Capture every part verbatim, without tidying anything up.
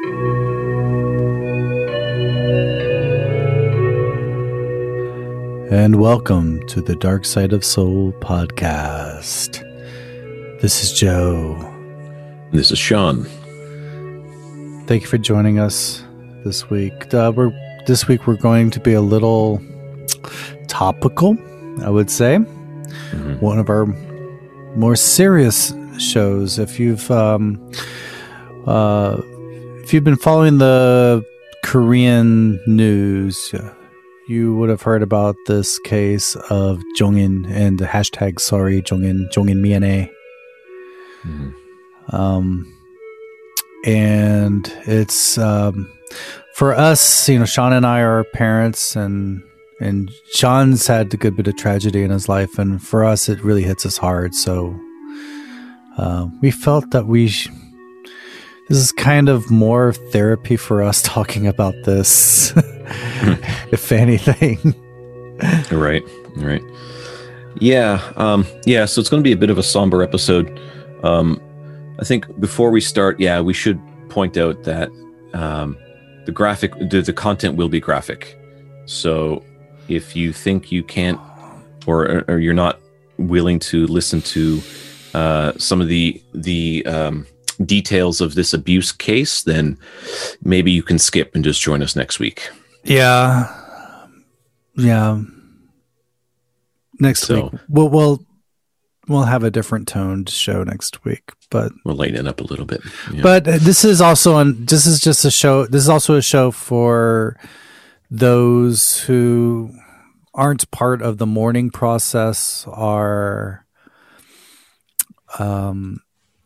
And welcome to the Dark Side of Soul podcast. This is Joe. This is Sean. Thank you for joining us this week. Uh, we're this week we're going to be a little topical, I would say. Mm-hmm. One of our more serious shows. If you've um, uh, if you've been following the Korean news, you would have heard about this case of Jongin and the hashtag sorry Jongin, Jongin Miane. Mm-hmm. Um, and it's, um, for us, you know, Sean and I are parents, and, and Sean's had a good bit of tragedy in his life. And for us, it really hits us hard. So, uh, we felt that we, sh- this is kind of more therapy for us talking about this, if anything. Right, right. Yeah, um, yeah, so it's going to be a bit of a somber episode. Um, I think before we start, yeah, we should point out that um, the graphic, the, the content will be graphic. So if you think you can't, or, or you're not willing to listen to uh, some of the the um, details of this abuse case, then maybe you can skip and just join us next week. Yeah, yeah. Next so, week, we'll we'll we'll have a different toned show next week, but we'll lighten it up a little bit. Yeah. But this is also on. This is just a show. This is also a show for those who aren't part of the mourning process. Are um.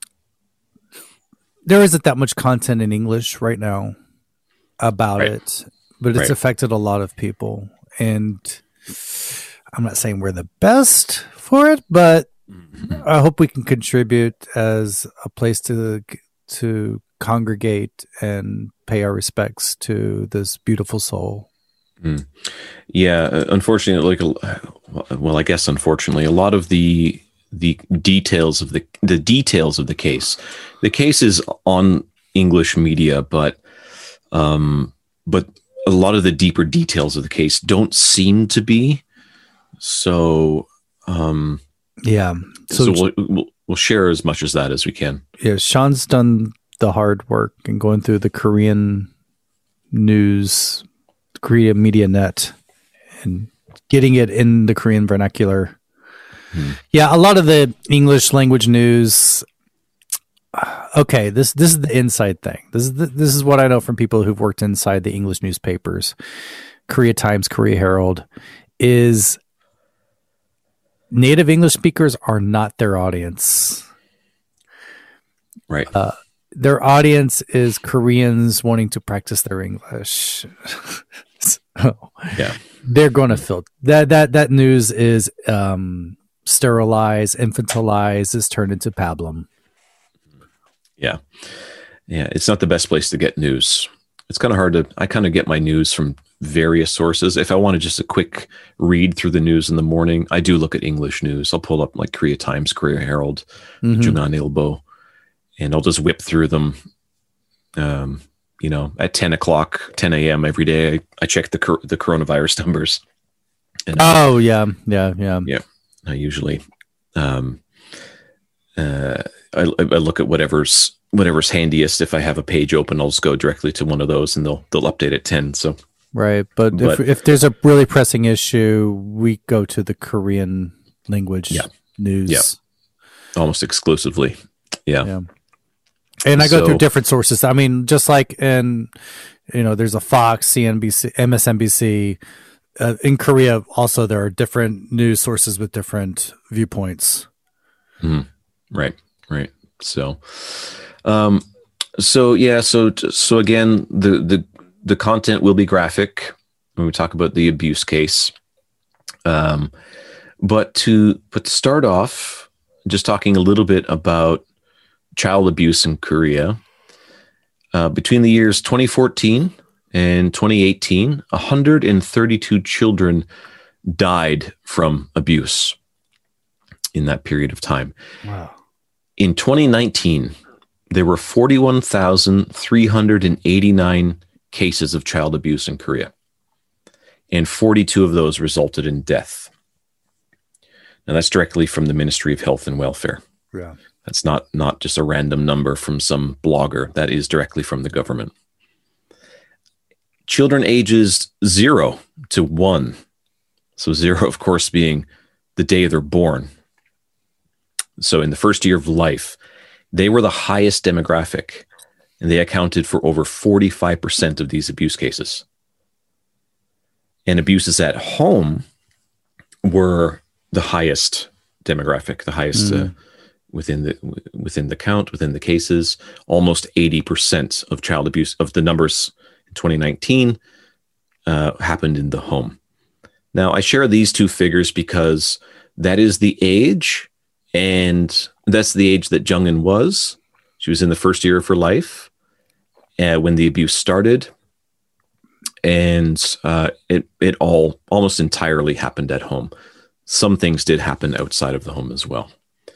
There isn't that much content in English right now about right. it, but it's right. affected a lot of people. And I'm not saying we're the best for it, but mm-hmm. I hope we can contribute as a place to to congregate and pay our respects to this beautiful soul. Mm. Yeah, unfortunately, like, well, I guess unfortunately, a lot of the the details of the the details of the case. The case is on English media, but um, but a lot of the deeper details of the case don't seem to be. So um, yeah, so, so we'll, we'll we'll share as much as that as we can. Yeah, Sean's done the hard work and going through the Korean news, Korean media net, and getting it in the Korean vernacular. Hmm. Yeah, a lot of the English language news. Okay, this this is the inside thing. This is the, this is what I know from people who've worked inside the English newspapers, Korea Times, Korea Herald, is native English speakers are not their audience. Right. Uh, their audience is Koreans wanting to practice their English. So, yeah, they're going to feel that that that news is. Um, sterilized, infantilized, is turned into pablum. Yeah. Yeah. It's not the best place to get news. It's kind of hard to, I kind of get my news from various sources. If I wanted just a quick read through the news in the morning, I do look at English news. I'll pull up like Korea Times, Korea Herald, mm-hmm. Jungan Ilbo, and I'll just whip through them. Um, you know, at ten o'clock, ten a.m. every day, I, I check the the coronavirus numbers. And, oh, uh, yeah. Yeah. Yeah. Yeah. I usually, um, uh, I, I look at whatever's whatever's handiest. If I have a page open, I'll just go directly to one of those, and they'll they'll update at ten. So right, but, but if if there's a really pressing issue, we go to the Korean language yeah. news. Yeah, almost exclusively. Yeah, yeah. And I go so, through different sources. I mean, just like in, you know, there's a Fox, C N B C, M S N B C. Uh, in Korea, also, there are different news sources with different viewpoints. Mm, right, right. So, um, so yeah, so so again, the the the content will be graphic when we talk about the abuse case. Um, but to but to start off, just talking a little bit about child abuse in Korea. Uh, between the years twenty fourteen and twenty eighteen, one hundred thirty-two children died from abuse in that period of time. Wow. In twenty nineteen, there were forty-one thousand three hundred eighty-nine cases of child abuse in Korea, and forty-two of those resulted in death. Now, that's directly from the Ministry of Health and Welfare. Yeah. That's not, not just a random number from some blogger. That is directly from the government. Children ages zero to one. So zero, of course, being the day they're born. So in the first year of life, they were the highest demographic, and they accounted for over forty-five percent of these abuse cases. And abuses at home were the highest demographic, the highest mm. uh, within the within the count, within the cases. Almost eighty percent of child abuse, of the numbers in twenty nineteen, uh, happened in the home. Now, I share these two figures because that is the age, and that's the age that Jung-in was. She was in the first year of her life uh, when the abuse started, and uh, it it all almost entirely happened at home. Some things did happen outside of the home as well.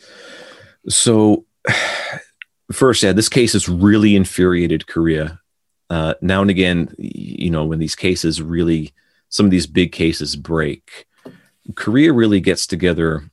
So, first, yeah, this case has really infuriated Korea. Uh, now and again, you know, when these cases really, some of these big cases break, Korea really gets together,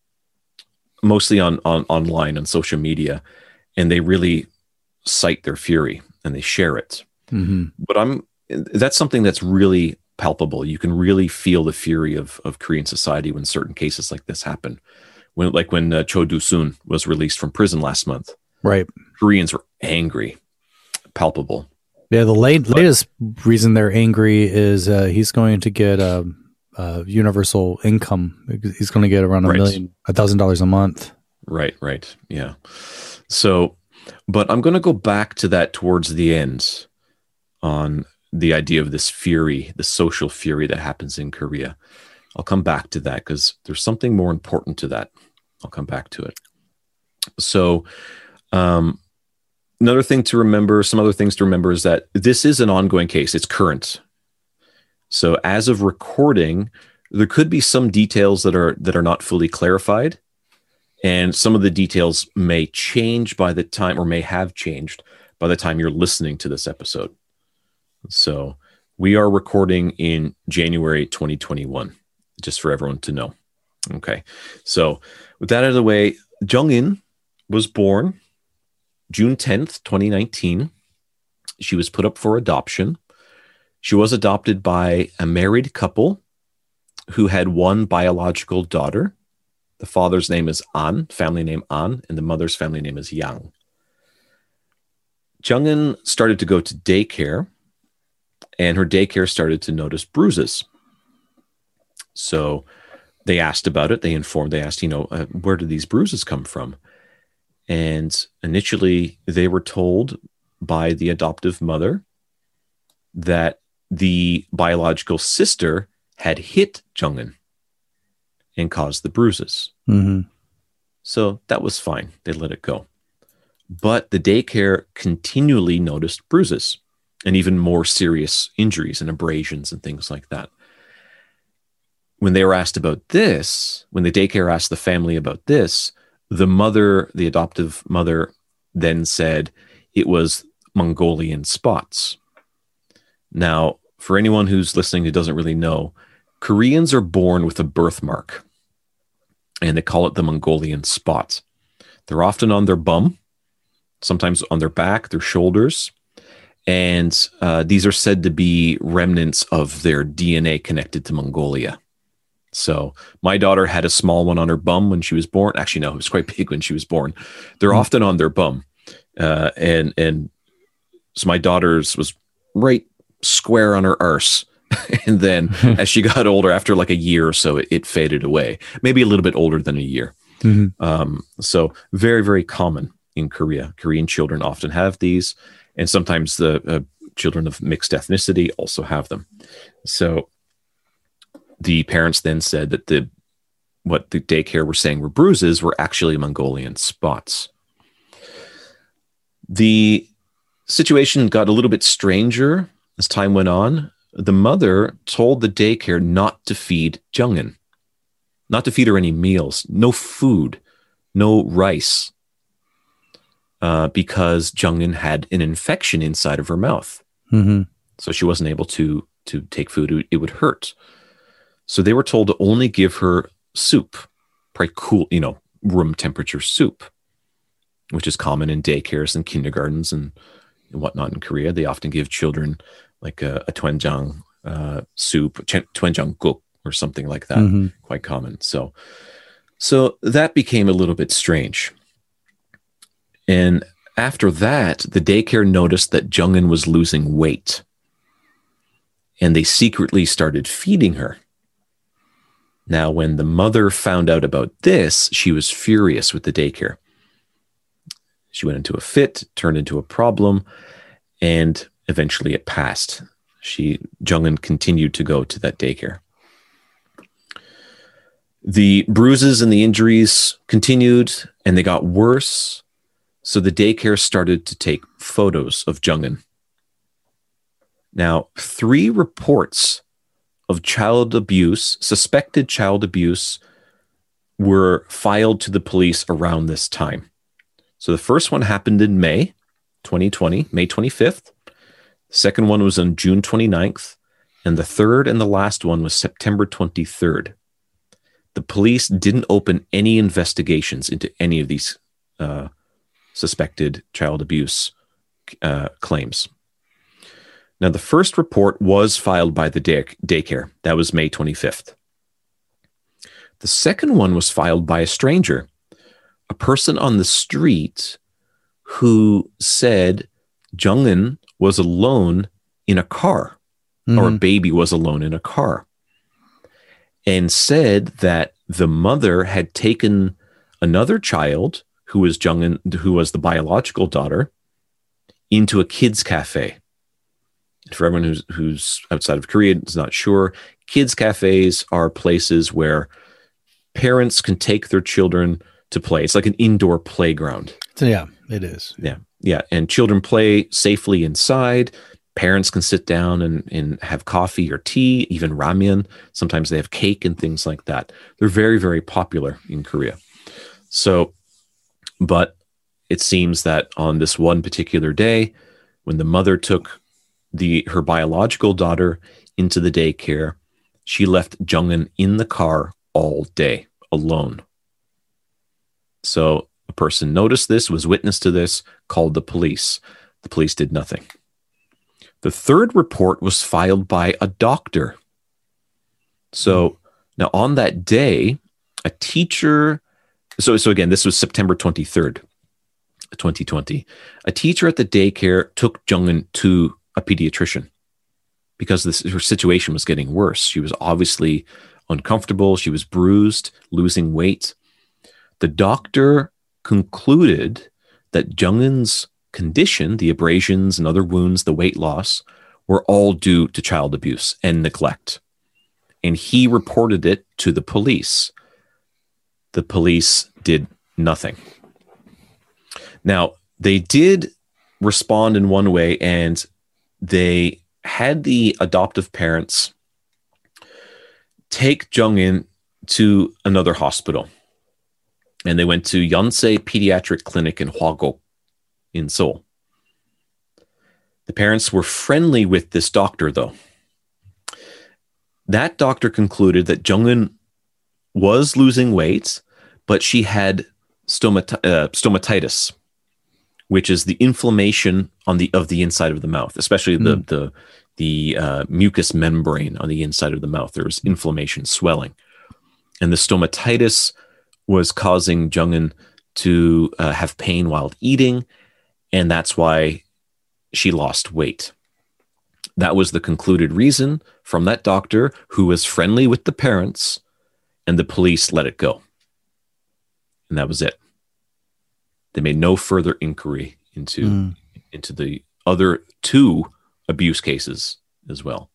mostly on, on online, on social media, and they really cite their fury and they share it. Mm-hmm. But I'm that's something that's really palpable. You can really feel the fury of, of Korean society when certain cases like this happen. When, like when uh, Cho Do-soon was released from prison last month. Right. Koreans were angry, palpable. Yeah, the late, but, latest reason they're angry is uh, he's going to get a, a universal income. He's going to get around a right. million, a thousand dollars a month. Right, right. Yeah. So, but I'm going to go back to that towards the end on the idea of this fury, the social fury that happens in Korea. I'll come back to that because there's something more important to that. I'll come back to it. So, um, another thing to remember, some other things to remember is that this is an ongoing case. It's current. So as of recording, there could be some details that are that are not fully clarified. And some of the details may change by the time, or may have changed by the time you're listening to this episode. So we are recording in January twenty twenty-one, just for everyone to know. Okay. So with that out of the way, Jung-in was born June tenth, twenty nineteen. She was put up for adoption. She was adopted by a married couple who had one biological daughter. The father's name is An, family name An, and the mother's family name is Yang. Jung-in started to go to daycare, and her daycare started to notice bruises. So they asked about it. They informed, they asked, you know, uh, where did these bruises come from? And initially they were told by the adoptive mother that the biological sister had hit Jung-in and caused the bruises. Mm-hmm. So that was fine. They let it go. But the daycare continually noticed bruises and even more serious injuries and abrasions and things like that. When they were asked about this, when the daycare asked the family about this, the mother, the adoptive mother, then said it was Mongolian spots. Now, for anyone who's listening who doesn't really know, Koreans are born with a birthmark, and they call it the Mongolian spot. They're often on their bum, sometimes on their back, their shoulders, and uh, these are said to be remnants of their D N A connected to Mongolia. So my daughter had a small one on her bum when she was born. Actually, no, it was quite big when she was born. They're mm-hmm. often on their bum. Uh, and and so my daughter's was right square on her arse. And then as she got older, after like a year or so, it, it faded away. Maybe a little bit older than a year. Mm-hmm. Um, so very, very common in Korea. Korean children often have these. And sometimes the uh, children of mixed ethnicity also have them. So the parents then said that the what the daycare were saying were bruises were actually Mongolian spots. The situation got a little bit stranger as time went on. The mother told the daycare not to feed Jung-in, not to feed her any meals, no food, no rice. uh, because Jung-in had an infection inside of her mouth. Mm-hmm. So she wasn't able to, to take food. It would hurt. So they were told to only give her soup, probably cool, you know, room temperature soup, which is common in daycares and kindergartens and, and whatnot in Korea. They often give children like a, a doenjang uh, soup, doenjang guk or something like that, mm-hmm. quite common. So, so that became a little bit strange. And after that, the daycare noticed that Jung-in was losing weight, and they secretly started feeding her. Now, when the mother found out about this, she was furious with the daycare. She went into a fit, turned into a problem, and eventually it passed. She, Jung-in continued to go to that daycare. The bruises and the injuries continued, and they got worse. So the daycare started to take photos of Jung-in. Now, three reports of child abuse, suspected child abuse, were filed to the police around this time. So the first one happened in May twenty twenty, May twenty-fifth. The second one was on June twenty-ninth. And the third and the last one was September twenty-third. The police didn't open any investigations into any of these uh, suspected child abuse uh, claims. Now, the first report was filed by the day- daycare. That was May twenty-fifth. The second one was filed by a stranger, a person on the street who said Jung-in was alone in a car, mm-hmm. or a baby was alone in a car, and said that the mother had taken another child who was Jung-in, who was the biological daughter, into a kids cafe. For everyone who's who's outside of Korea is not sure, kids cafes are places where parents can take their children to play. It's like an indoor playground. So yeah, it is. Yeah, yeah, and children play safely inside. Parents can sit down and, and have coffee or tea, even ramen. Sometimes they have cake and things like that. They're very, very popular in Korea. So, but it seems that on this one particular day, when the mother took the her biological daughter into the daycare, she left Jung-in in the car all day alone. So a person noticed this, was witness to this, called the police. The police did nothing. The third report was filed by a doctor. So now on that day, a teacher, so, so again, this was September twenty-third, twenty twenty. A teacher at the daycare took Jung-in to a pediatrician because this, her situation was getting worse. She was obviously uncomfortable. She was bruised, losing weight. The doctor concluded that Jung-in's condition, the abrasions and other wounds, the weight loss, were all due to child abuse and neglect. And he reported it to the police. The police did nothing. Now, they did respond in one way, and they had the adoptive parents take Jung-in to another hospital. And they went to Yonsei Pediatric Clinic in Hwagok in Seoul. The parents were friendly with this doctor, though. That doctor concluded that Jung-in was losing weight, but she had stomat- uh, stomatitis, which is the inflammation on the of the inside of the mouth, especially the mm. the the uh, mucous membrane on the inside of the mouth. There was inflammation, swelling, and the stomatitis was causing Jung-in to uh, have pain while eating, and that's why she lost weight. That was the concluded reason from that doctor, who was friendly with the parents, and the police let it go. And that was it. They made no further inquiry into, mm. into the other two abuse cases as well.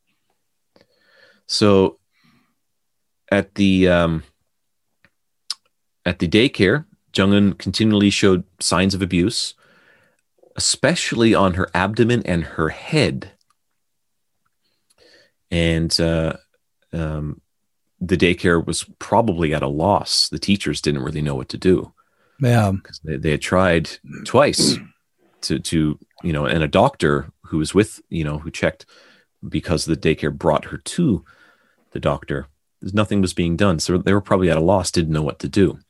So at the um, at the daycare, Jung-in continually showed signs of abuse, especially on her abdomen and her head. And uh, um, the daycare was probably at a loss. The teachers didn't really know what to do. Yeah. Because they, they had tried twice to, to, you know, and a doctor who was with, you know, who checked because the daycare brought her to the doctor. Nothing was being done. So they were probably at a loss, didn't know what to do.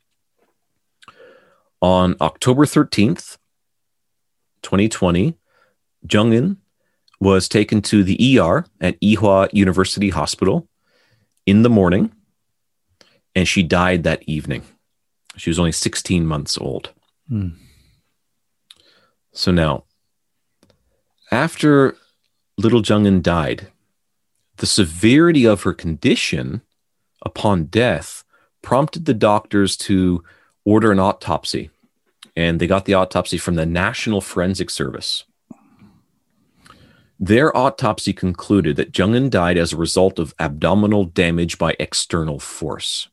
On October thirteenth, twenty twenty, Jung-in was taken to the E R at Ewha University Hospital in the morning, and she died that evening. She was only sixteen months old. Hmm. So now, after little Jung-in died, the severity of her condition upon death prompted the doctors to order an autopsy, and they got the autopsy from the National Forensic Service. Their autopsy concluded that Jung-in died as a result of abdominal damage by external force.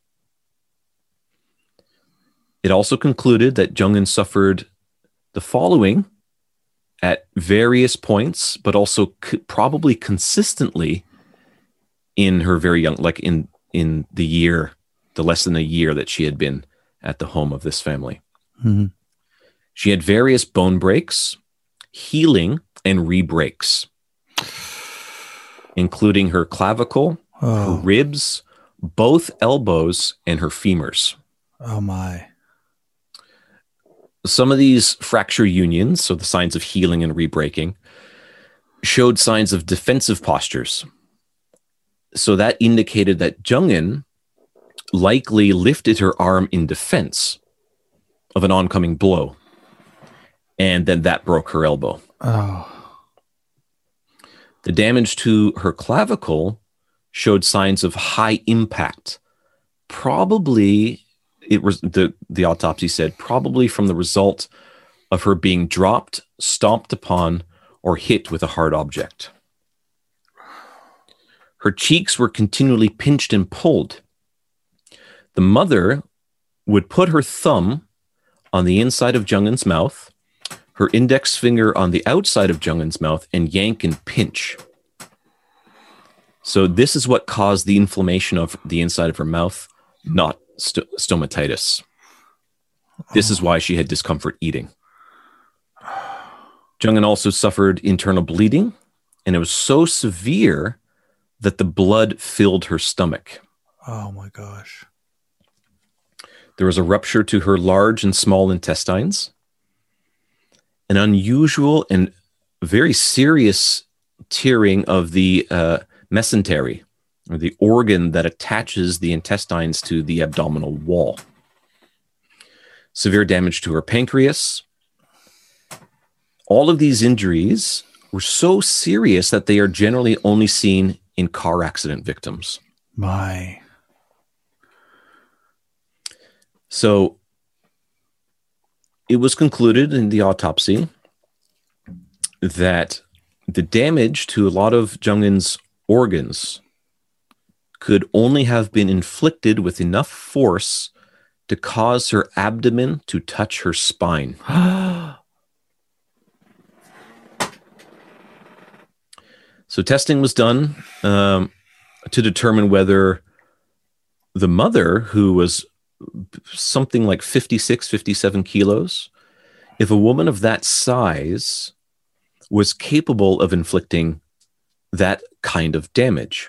It also concluded that Jung-in suffered the following at various points, but also c- probably consistently in her very young, like in, in the year, the less than a year that she had been at the home of this family. Mm-hmm. She had various bone breaks, healing, and re-breaks, including her clavicle, Oh. her ribs, both elbows, and her femurs. Oh my. Some of these fracture unions, so the signs of healing and re-breaking, showed signs of defensive postures. So that indicated that Jung-in likely lifted her arm in defense of an oncoming blow, and then that broke her elbow. Oh. The damage to her clavicle showed signs of high impact. Probably, it was the, the autopsy said, probably from the result of her being dropped, stomped upon, or hit with a hard object. Her cheeks were continually pinched and pulled. The mother would put her thumb on the inside of Jung-in's mouth, her index finger on the outside of Jung-in's mouth, and yank and pinch. So this is what caused the inflammation of the inside of her mouth, not st- stomatitis. This is why she had discomfort eating. Jung-in also suffered internal bleeding, and it was so severe that the blood filled her stomach. Oh my gosh. There was a rupture to her large and small intestines, an unusual and very serious tearing of the uh, mesentery, or the organ that attaches the intestines to the abdominal wall. Severe damage to her pancreas. All of these injuries were so serious that they are generally only seen in car accident victims. My. So it was concluded in the autopsy that the damage to a lot of Jung-in's organs could only have been inflicted with enough force to cause her abdomen to touch her spine. So testing was done um, to determine whether the mother, who was something like fifty-six, fifty-seven kilos, if a woman of that size was capable of inflicting that kind of damage.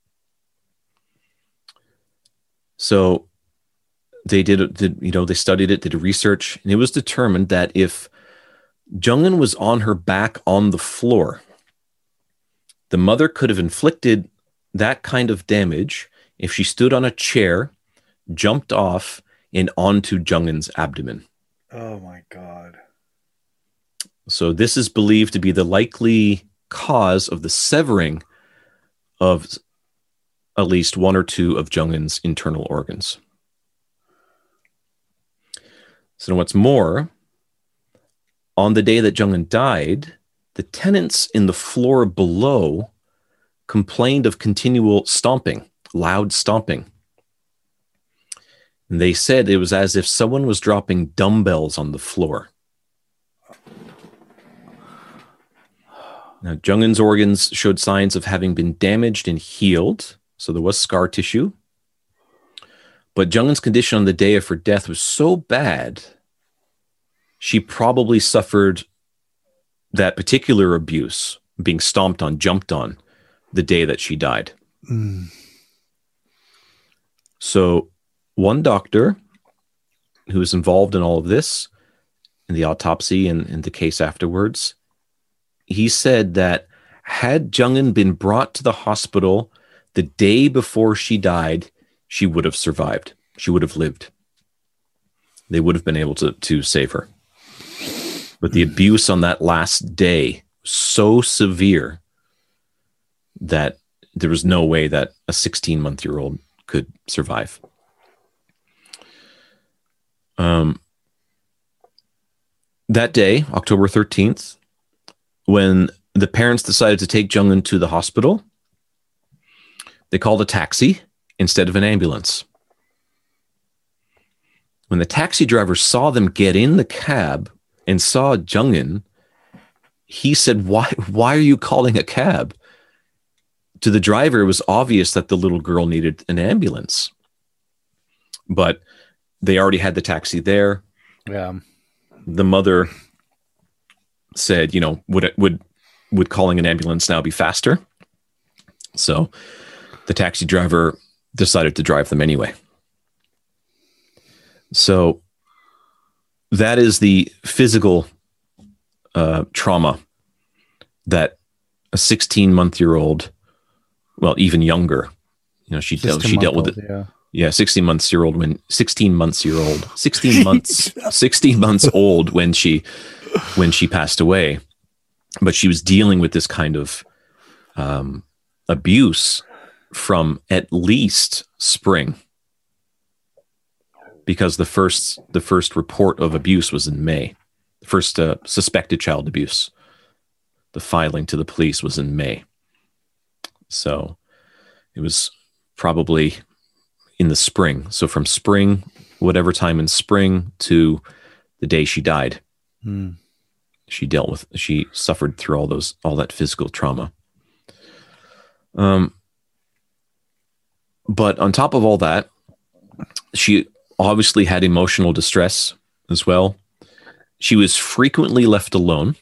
So they did, did, you know, they studied it, did research, and it was determined that if Jung-in was on her back on the floor, the mother could have inflicted that kind of damage if she stood on a chair, jumped off, and onto Jung-in's abdomen. Oh my God. So this is believed to be the likely cause of the severing of at least one or two of Jung-in's internal organs. So what's more, on the day that Jung-in died, the tenants in the floor below complained of continual stomping, loud stomping. And they said it was as if someone was dropping dumbbells on the floor. Now, Jung-in's organs showed signs of having been damaged and healed, so there was scar tissue. But Jung-in's condition on the day of her death was so bad she probably suffered that particular abuse, being stomped on, jumped on, the day that she died. Mm. So one doctor who was involved in all of this, in the autopsy and in the case afterwards, he said that had Jung-in been brought to the hospital the day before she died, she would have survived. She would have lived. They would have been able to, to save her. But the abuse on that last day was so severe that there was no way that a sixteen-month-year-old could survive. Um, that day, October thirteenth, when the parents decided to take Jung-in to the hospital, they called a taxi instead of an ambulance. When the taxi driver saw them get in the cab and saw Jung-in, he said, why, why are you calling a cab? To the driver, it was obvious that the little girl needed an ambulance. But they already had the taxi there. Yeah. The mother said, you know, would it, would would calling an ambulance now be faster? So the taxi driver decided to drive them anyway. So that is the physical uh, trauma that a sixteen-month-year-old, well, even younger, you know, she dealt, she dealt with it. Yeah. Yeah, sixteen months year old when sixteen months year old, sixteen months, sixteen months old when she when she passed away. But she was dealing with this kind of um, abuse from at least spring, because the first the first report of abuse was in May. The first uh, suspected child abuse, the filing to the police was in May. So it was probably in the spring. So from spring, whatever time in spring, to the day she died, mm. she dealt with, she suffered through all those, all that physical trauma. Um, but on top of all that, she obviously had emotional distress as well. She was frequently left alone.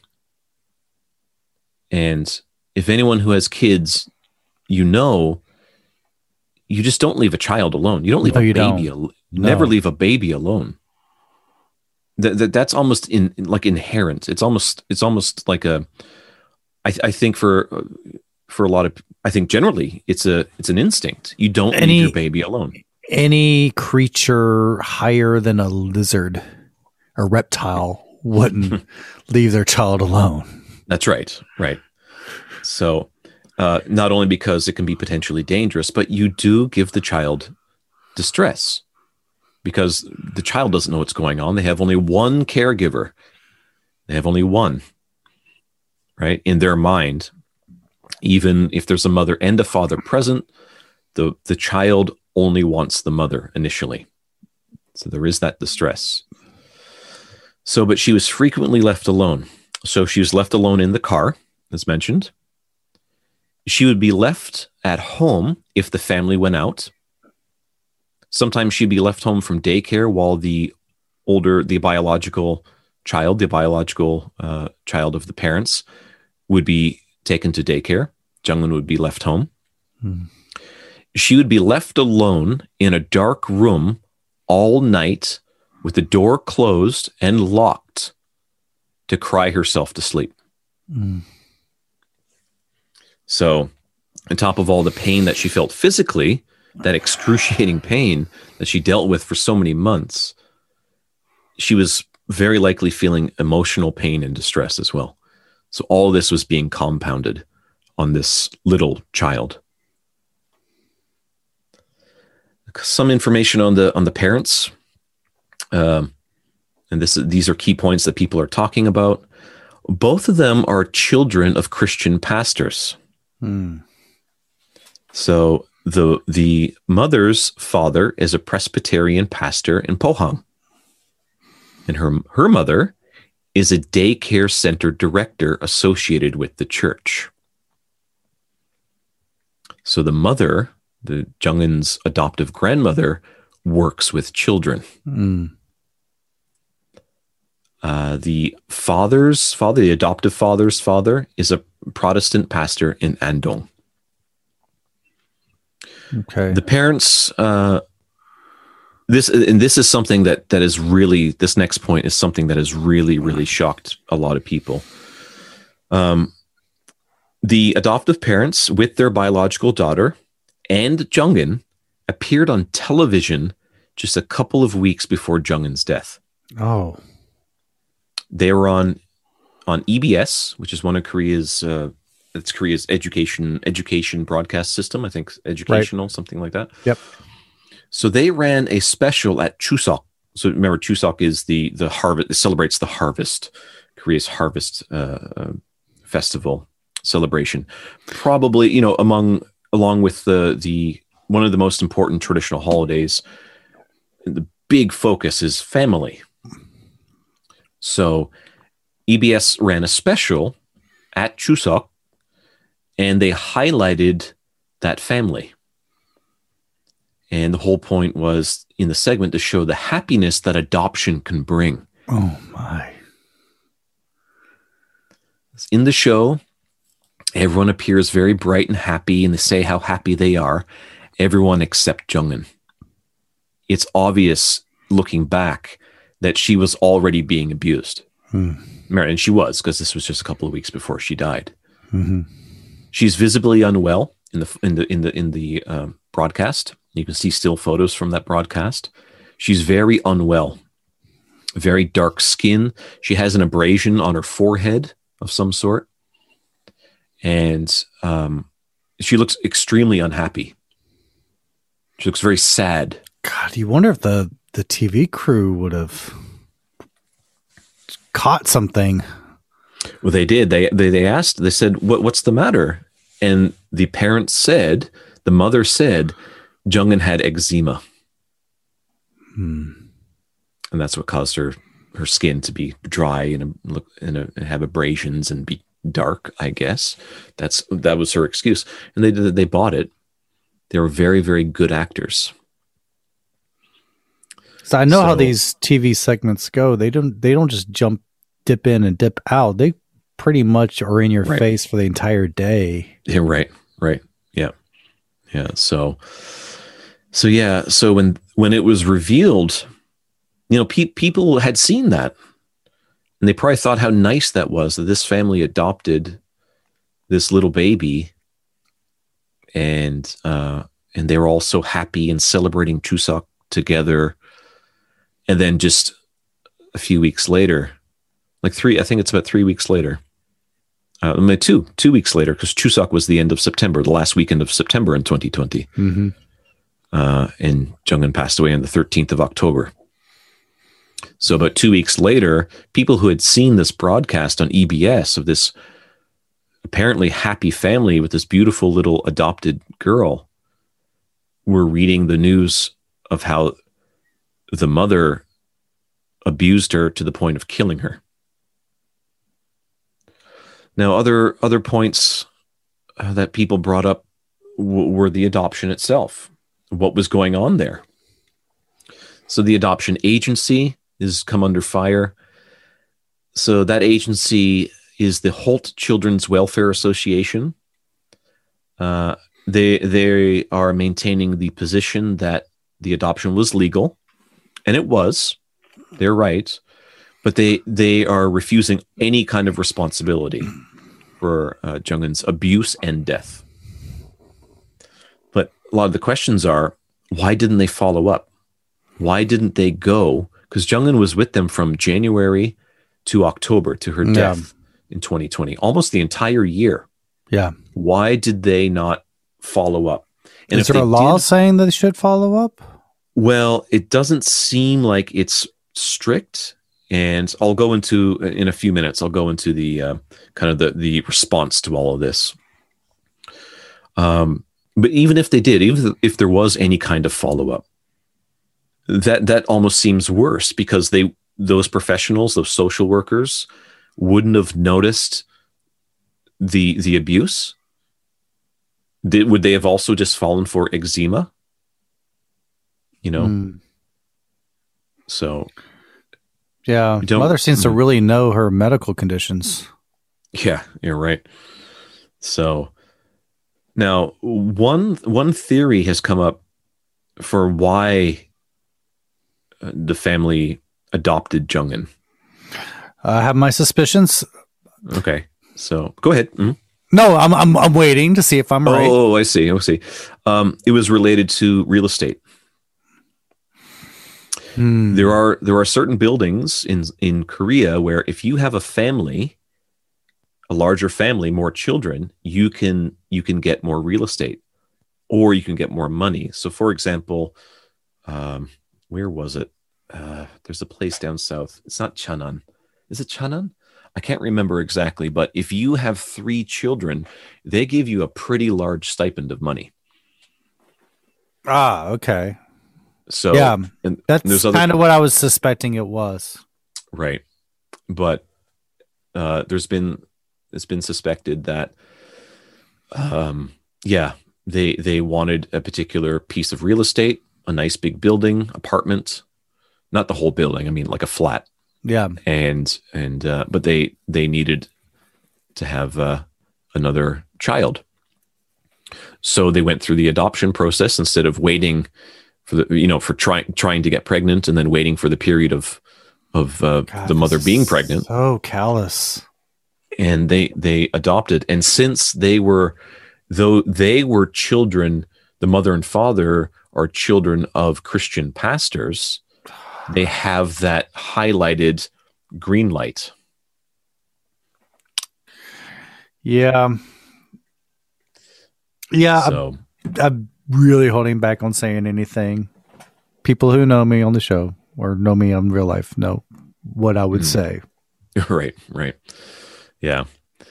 And if anyone who has kids, you know, you just don't leave a child alone. You don't leave No, a you baby. don't. Al- No. Never leave a baby alone. That, that that's almost in like inherent. It's almost it's almost like a. I, I think for for a lot of I think generally it's a it's an instinct. You don't Any- leave your baby alone. Any creature higher than a lizard or reptile wouldn't leave their child alone. That's right. Right. So. Uh, not only because it can be potentially dangerous, but you do give the child distress because the child doesn't know what's going on. They have only one caregiver. They have only one, right? In their mind, even if there's a mother and a father present, the, the child only wants the mother initially. So there is that distress. So, but she was frequently left alone. So she was left alone in the car, as mentioned. She would be left at home if the family went out. Sometimes she'd be left home from daycare while the older, the biological child, the biological uh, child of the parents would be taken to daycare. Jung-in would be left home. Hmm. She would be left alone in a dark room all night with the door closed and locked to cry herself to sleep. Hmm. So on top of all the pain that she felt physically, that excruciating pain that she dealt with for so many months, she was very likely feeling emotional pain and distress as well. So all this was being compounded on this little child. Some information on the on the parents. Um, and this these are key points that people are talking about. Both of them are children of Christian pastors. Hmm. So the the mother's father is a Presbyterian pastor in Pohang, and her her mother is a daycare center director associated with the church. So the mother, the Jung-in's adoptive grandmother, works with children. Hmm. Uh, the father's father, the adoptive father's father, is a Protestant pastor in Andong. Okay. The parents, uh, this and this is something that that is really, this next point is something that has really, really shocked a lot of people. Um, the adoptive parents with their biological daughter and Jung-in appeared on television just a couple of weeks before Jung-in's death. Oh. They were on on E B S, which is one of Korea's uh, it's Korea's education education broadcast system. I think educational, right. Something like that. Yep. So they ran a special at Chuseok. So remember, Chuseok is the the harvest. It celebrates the harvest, Korea's harvest uh, uh, festival celebration. Probably, you know, among along with the the one of the most important traditional holidays. The big focus is family. So E B S ran a special at Chuseok, and they highlighted that family. And the whole point was in the segment to show the happiness that adoption can bring. Oh my. In the show, everyone appears very bright and happy, and they say how happy they are. Everyone except Jung-in. It's obvious looking back that she was already being abused. Hmm. And she was, because this was just a couple of weeks before she died. Mm-hmm. She's visibly unwell in the in the in the in the um, broadcast. You can see still photos from that broadcast. She's very unwell, very dark skin. She has an abrasion on her forehead of some sort, and um, she looks extremely unhappy. She looks very sad. God, you wonder if the the T V crew would have caught something. Well, they did. They they they asked. They said, "What what's the matter?" And the parents said, the mother said, Jung-in had eczema, hmm. and that's what caused her her skin to be dry and look and, a, and have abrasions and be dark. I guess that's that was her excuse, and they they bought it. They were very very good actors. So I know so, how these T V segments go. They don't they don't just jump, dip in and dip out. They pretty much are in your right. face for the entire day. Yeah, right, right. Yeah. Yeah. So so yeah, so when when it was revealed, you know, pe- people had seen that. And they probably thought how nice that was, that this family adopted this little baby, and uh and they were all so happy and celebrating Chuseok together. And then just a few weeks later, like three, I think it's about three weeks later, uh, maybe two, two weeks later, because Chuseok was the end of September, the last weekend of September in twenty twenty. Mm-hmm. Uh, and Jung-in passed away on the thirteenth of October. So about two weeks later, people who had seen this broadcast on E B S of this apparently happy family with this beautiful little adopted girl were reading the news of how the mother abused her to the point of killing her. Now, other other points uh, that people brought up w- were the adoption itself. What was going on there? So the adoption agency has come under fire. So that agency is the Holt Children's Welfare Association. Uh, they they are maintaining the position that the adoption was legal. And it was, they're right, but they they are refusing any kind of responsibility for uh, Jung-in's abuse and death. But a lot of the questions are, why didn't they follow up? Why didn't they go? Because Jung-in was with them from January to October to her death yeah. in twenty twenty, almost the entire year. Yeah. Why did they not follow up? And is there a law did, saying that they should follow up? Well, it doesn't seem like it's strict, and I'll go into in a few minutes. I'll go into the uh, kind of the the response to all of this. Um, but even if they did, even if there was any kind of follow up, that that almost seems worse, because they those professionals, those social workers, wouldn't have noticed the the abuse. Did would they have also just fallen for eczema? You know, mm. so Yeah, We don't- mother seems to Mhm. really know her medical conditions. Yeah, you're right. So now one one theory has come up for why uh, the family adopted Jung-in. I have my suspicions. Okay, so go ahead. Mhm. No, I'm I'm I'm waiting to see if I'm right. Oh, I see. I see. Um, it was related to real estate. Hmm. There are there are certain buildings in in Korea where if you have a family, a larger family, more children, you can you can get more real estate, or you can get more money. So, for example, um, where was it? Uh, there's a place down south. It's not Cheonan. Is it Cheonan? I can't remember exactly. But if you have three children, they give you a pretty large stipend of money. Ah, okay. So Yeah, and That's there's other kind of what I was suspecting it was. right, but uh, there's been it's been suspected that um, yeah, they they wanted a particular piece of real estate, a nice big building, apartment, not the whole building. I mean, like a flat, Yeah. and and uh, but they they needed to have uh, another child, so they went through the adoption process instead of waiting for the you know for trying trying to get pregnant and then waiting for the period of of uh, God, the mother this being is pregnant. So callous. And they they adopted, and since they were though they were children, the mother and father are children of Christian pastors, they have that highlighted green light. Yeah. Yeah, So I'm, I'm really holding back on saying anything. People who know me on the show or know me in real life know what I would Mm. say. right, right. Yeah.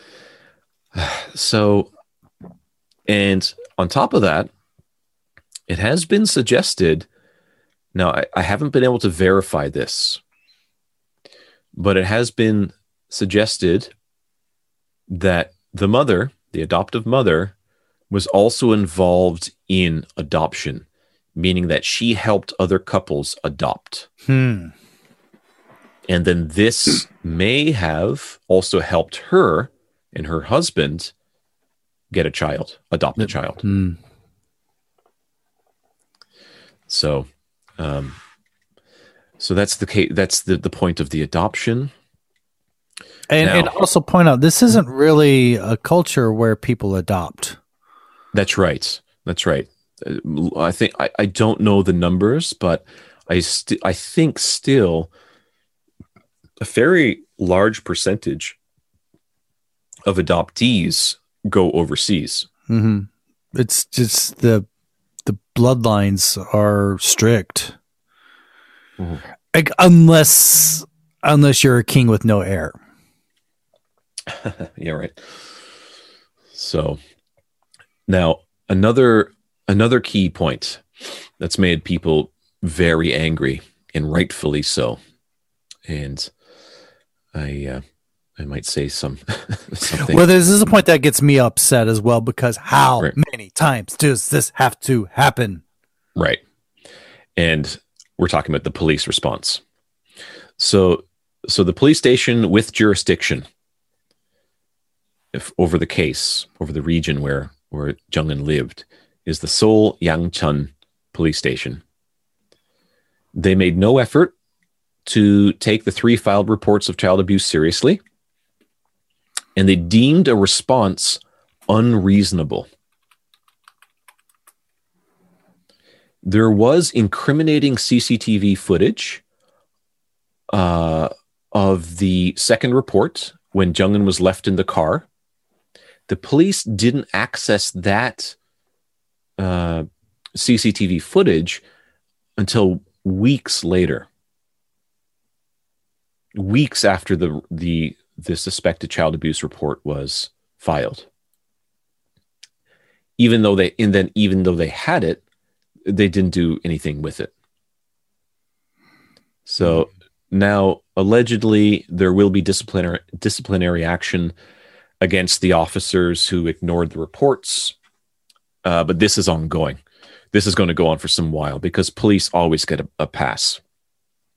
So, and on top of that, it has been suggested. Now, I, I haven't been able to verify this, but it has been suggested that the mother, the adoptive mother, was also involved in adoption, meaning that she helped other couples adopt. Hmm. And then this may have also helped her and her husband get a child, adopt a child. Hmm. So, um, so that's the case. That's the, the point of the adoption. And, Now- and also point out, this isn't really a culture where people adopt. That's right. That's right. Uh, I think I, I don't know the numbers, but I st- I think still a very large percentage of adoptees go overseas. Hmm. It's just the the bloodlines are strict, Mhm. like, unless unless you're a king with no heir. Yeah, right. So now another another key point that's made people very angry, and rightfully so. And I uh, I might say some something. Well, this is a point that gets me upset as well, because how Right. many times does this have to happen? Right. And we're talking about the police response. So so the police station with jurisdiction if over the case, over the region where where Jung-in lived, is the Seoul Yangchun police station. They made no effort to take the three filed reports of child abuse seriously, and they deemed a response unreasonable. There was incriminating C C T V footage uh, of the second report when Jung-in was left in the car. The police didn't access that uh, C C T V footage until weeks later. Weeks after the the the suspected child abuse report was filed. Even though they and then even though they had it, they didn't do anything with it. So now allegedly there will be disciplinary disciplinary action against the officers who ignored the reports. Uh, but this is ongoing. This is going to go on for some while because police always get a, a pass.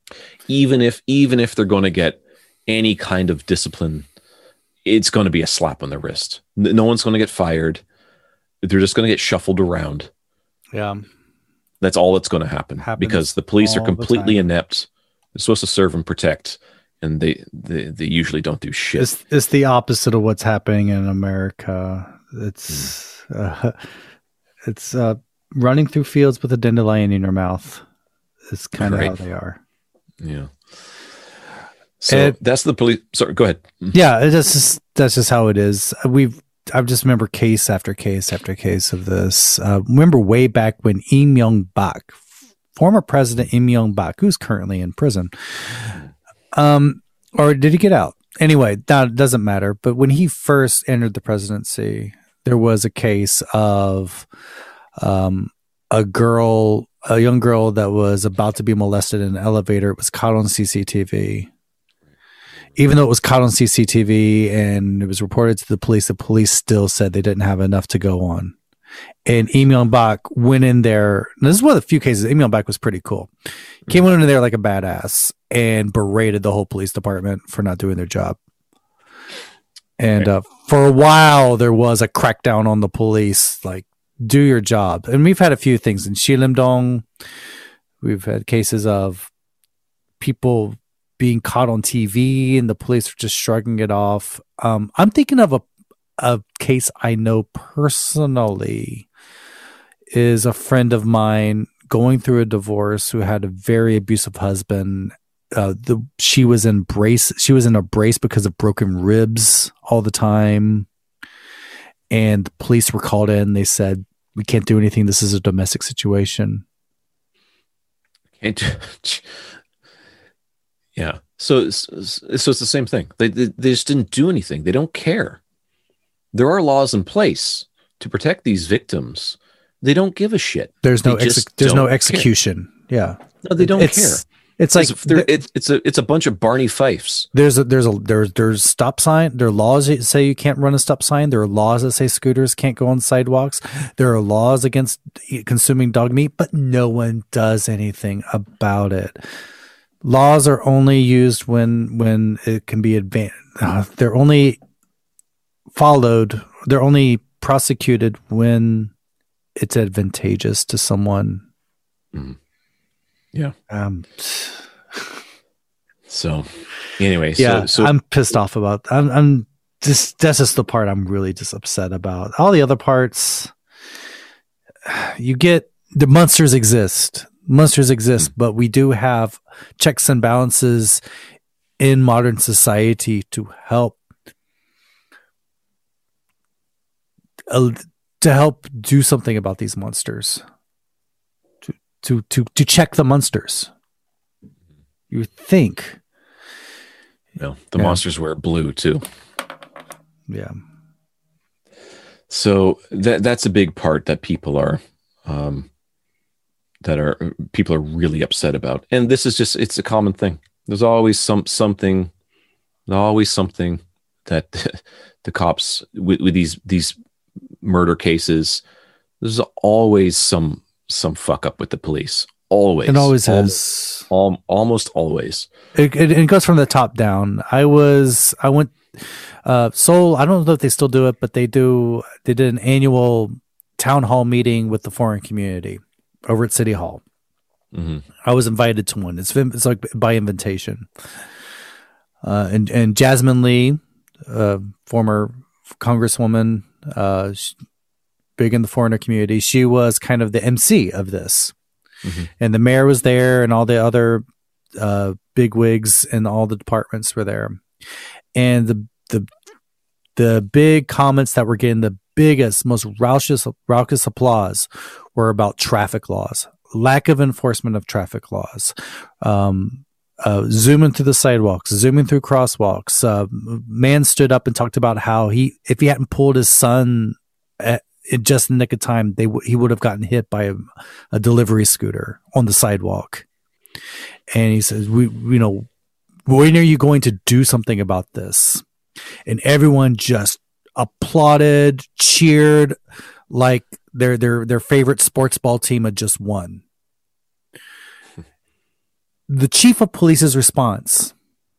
Even if even if they're going to get any kind of discipline, it's going to be a slap on the wrist. No one's going to get fired. They're just going to get shuffled around. Yeah. That's all that's going to happen. Happens because the police are all completely the inept. They're supposed to serve and protect, and they they, they usually don't do shit. It's, it's the opposite of what's happening in America. It's mm. uh, it's uh, running through fields with a dandelion in your mouth. It's kind of right. how they are. Yeah. So it, that's the police. Sorry, go ahead. Yeah, that's just that's just how it is. We've I just remember case after case after case of this. Uh, remember way back when Im Young Bak, former president Im Young Bak, who's currently in prison, um, or did he get out? Anyway, that doesn't matter. But when he first entered the presidency, there was a case of um, a girl, a young girl that was about to be molested in an elevator. It was caught on C C T V. Even though it was caught on C C T V and it was reported to the police, the police still said they didn't have enough to go on. And Im Young Bak went in there. This is one of the few cases. Im Young Bak was pretty cool. Came in there like a badass and berated the whole police department for not doing their job. And uh, for a while, there was a crackdown on the police, like, do your job. And we've had a few things in Shilimdong. We've had cases of people being caught on T V and the police are just shrugging it off. Um, I'm thinking of a, a case I know personally is a friend of mine going through a divorce who had a very abusive husband. Uh, the, she was in brace. She was in a brace because of broken ribs all the time. And the police were called in. They said, we can't do anything. This is a domestic situation. Can't Yeah. So, so it's the same thing. They, they they just didn't do anything. They don't care. There are laws in place to protect these victims. They don't give a shit. There's no exe- there's no execution. Care. Yeah. No, they don't it's, care. It's like it's, it's it's a it's a bunch of Barney Fifes. There's a there's a there's there's stop sign. There are laws that say you can't run a stop sign. There are laws that say scooters can't go on sidewalks. There are laws against consuming dog meat, but no one does anything about it. Laws are only used when when it can be advanced. Uh, they're only followed. They're only prosecuted when it's advantageous to someone. Mm. Yeah. Um. So, anyway, yeah, so, so I'm pissed off about. I'm. I'm just. That's just the part I'm really just upset about. All the other parts, you get the monsters exist. Monsters exist, but we do have checks and balances in modern society to help uh, to help do something about these monsters. To to to to check the monsters. You think? Well, the yeah. monsters wear blue too. Yeah. So that that's a big part that people are. Um, that are people are really upset about. And this is just, it's a common thing. There's always some, something, always something that the cops with, with these, these murder cases, there's always some, some fuck up with the police. Always. It always almost, is. Al, almost always. It, it, it goes from the top down. I was, I went, uh, Seoul, I don't know if they still do it, but they do, they did an annual town hall meeting with the foreign community over at City Hall. Mm-hmm. I was invited to one. It's it's like by invitation. Uh, and and Jasmine Lee, uh, former congresswoman, uh, big in the foreigner community, she was kind of the M C of this. Mm-hmm. And the mayor was there, and all the other uh, bigwigs and all the departments were there. And the the the big comments that were getting the biggest, most raucous, raucous applause were about traffic laws, lack of enforcement of traffic laws, um, uh, zooming through the sidewalks, zooming through crosswalks. Uh, man stood up and talked about how he, if he hadn't pulled his son at, in just the nick of time, they w- he would have gotten hit by a, a delivery scooter on the sidewalk. And he says, "We, you know, when are you going to do something about this?" And everyone just applauded, cheered, like their their their favorite sports ball team had just won. The chief of police's response.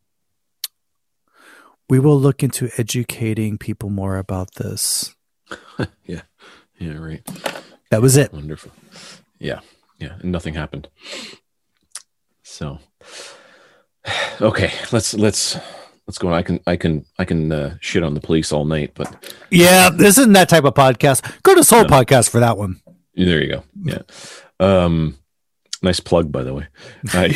We will look into educating people more about this. yeah. Yeah, right. That was it. Wonderful. Yeah. Yeah. And nothing happened. So, okay, let's, let's, let's go on. I can, I can, I can uh, shit on the police all night, but yeah, this isn't that type of podcast. Go to Soul no. Podcast for that one. There you go. Yeah. Um, nice plug, by the way. I,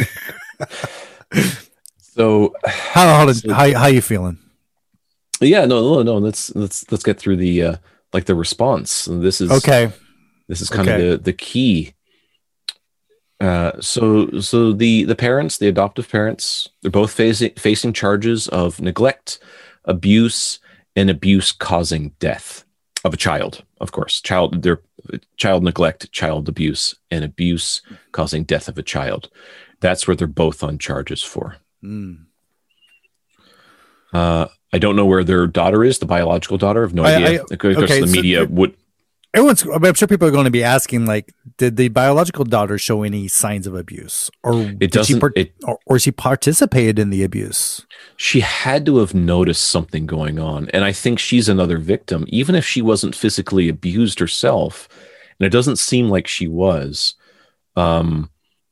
so how, how, so, how, how you feeling? Yeah, no, no, no. Let's, let's, let's get through the, uh, like the response. And this is, okay. This is kind okay. of the, the key. Uh, so, so the, the parents, the adoptive parents, they're both facing, facing charges of neglect, abuse, and abuse causing death of a child. Of course, child, their child neglect, child abuse, and abuse causing death of a child. That's what they're both on charges for. Mm. Uh, I don't know where their daughter is, the biological daughter. I have no I, idea. I, of course, okay, the media so, would. Everyone's, I'm sure people are going to be asking, like, did the biological daughter show any signs of abuse, or it doesn't, she part- it, or, or she participated in the abuse? She had to have noticed something going on, and I think she's another victim, even if she wasn't physically abused herself, and it doesn't seem like she was. Um,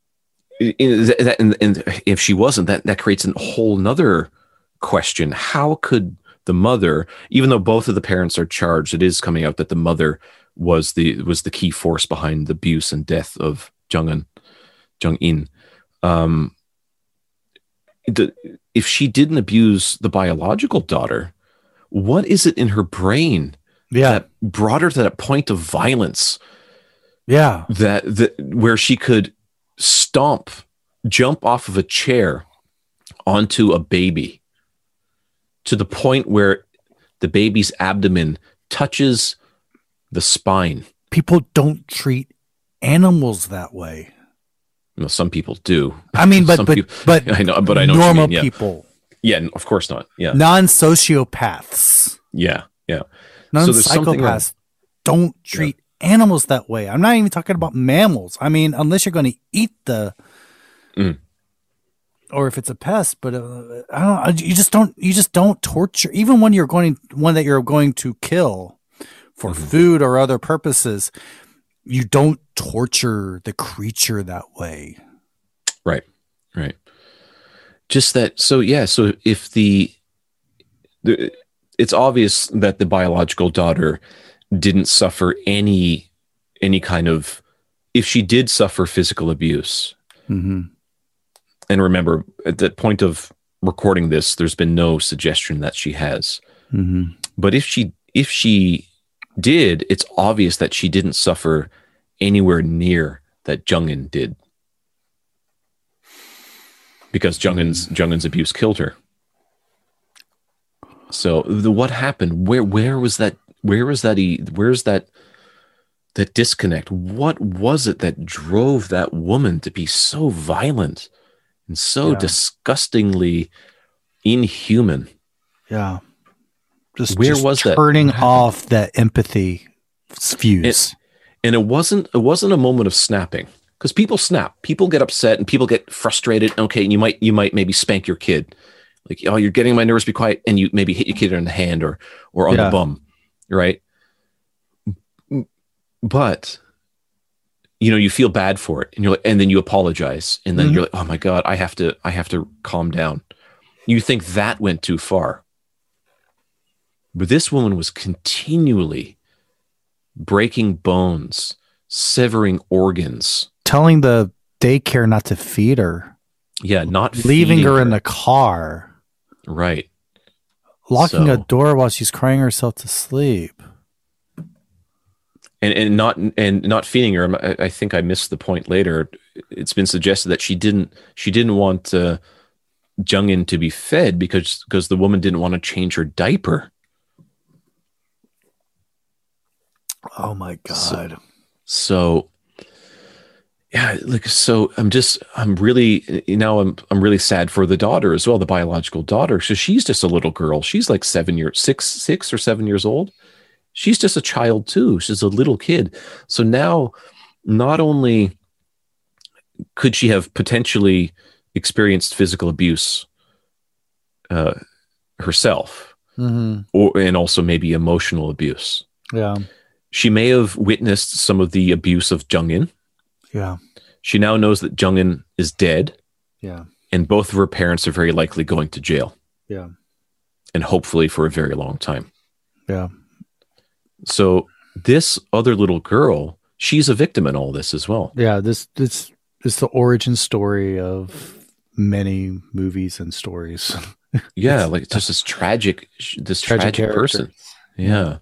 and, and if she wasn't, that that creates a whole nother question. How could the mother, even though both of the parents are charged, it is coming out that the mother was the was the key force behind the abuse and death of Jung-in. Jung-in. Um, the, if she didn't abuse the biological daughter, what is it in her brain yeah. that brought her to that point of violence? Yeah, that that where she could stomp, jump off of a chair onto a baby to the point where the baby's abdomen touches the spine. People don't treat animals that way. Well, some people do. I mean, but some but people, but I know, but I know normal what you mean. Yeah. people. Yeah, of course not. Yeah, non-sociopaths. Yeah, yeah. Non-psychopaths so don't treat yeah. animals that way. I'm not even talking about mammals. I mean, unless you're going to eat the. Mm. Or if it's a pest, but uh, I don't know. You just don't. You just don't torture. Even when you're going one that you're going to kill for mm-hmm. food or other purposes, you don't torture the creature that way. Right. Right. Just that. So yeah. So if the, the, it's obvious that the biological daughter didn't suffer any any kind of. If she did suffer physical abuse. Mm-hmm. And remember, at the point of recording this, there's been no suggestion that she has. Mm-hmm. But if she if she did, it's obvious that she didn't suffer anywhere near that Jung-in did, because Jung-in's mm-hmm. Jung-in's abuse killed her. So the what happened? Where where was that? Where was that? Where's that? That disconnect? What was it that drove that woman to be so violent? And so yeah. disgustingly inhuman. Yeah. Just, Where just was turning that? off that empathy fuse. It, and it wasn't it wasn't a moment of snapping, because people snap. People get upset and people get frustrated. Okay, and you might you might maybe spank your kid. Like, oh, you're getting my nerves, be quiet, and you maybe hit your kid in the hand or or on yeah. the bum. Right? But you know, you feel bad for it, and you're like, and then you apologize, and then mm-hmm. you're like, oh my God, I have to, I have to calm down. You think that went too far. But this woman was continually breaking bones, severing organs. Telling the daycare not to feed her. Yeah, not leaving her, her in the car. Right. Locking so, a door while she's crying herself to sleep. And and not and not feeding her. I, I think I missed the point later. It's been suggested that she didn't she didn't want uh, Jung-in to be fed because because the woman didn't want to change her diaper. Oh my God! So, so yeah, like so. I'm just I'm really now I'm I'm really sad for the daughter as well, the biological daughter. So she's just a little girl. She's like seven years six six or seven years old. She's just a child too. She's a little kid. So now not only could she have potentially experienced physical abuse uh, herself, mm-hmm. or and also maybe emotional abuse? Yeah, she may have witnessed some of the abuse of Jung-in. Yeah, she now knows that Jung-in is dead. Yeah, and both of her parents are very likely going to jail. Yeah, and hopefully for a very long time. Yeah. So this other little girl, she's a victim in all this as well. Yeah, this this is the origin story of many movies and stories. Yeah, like just this tragic, this tragic, tragic person. Yeah.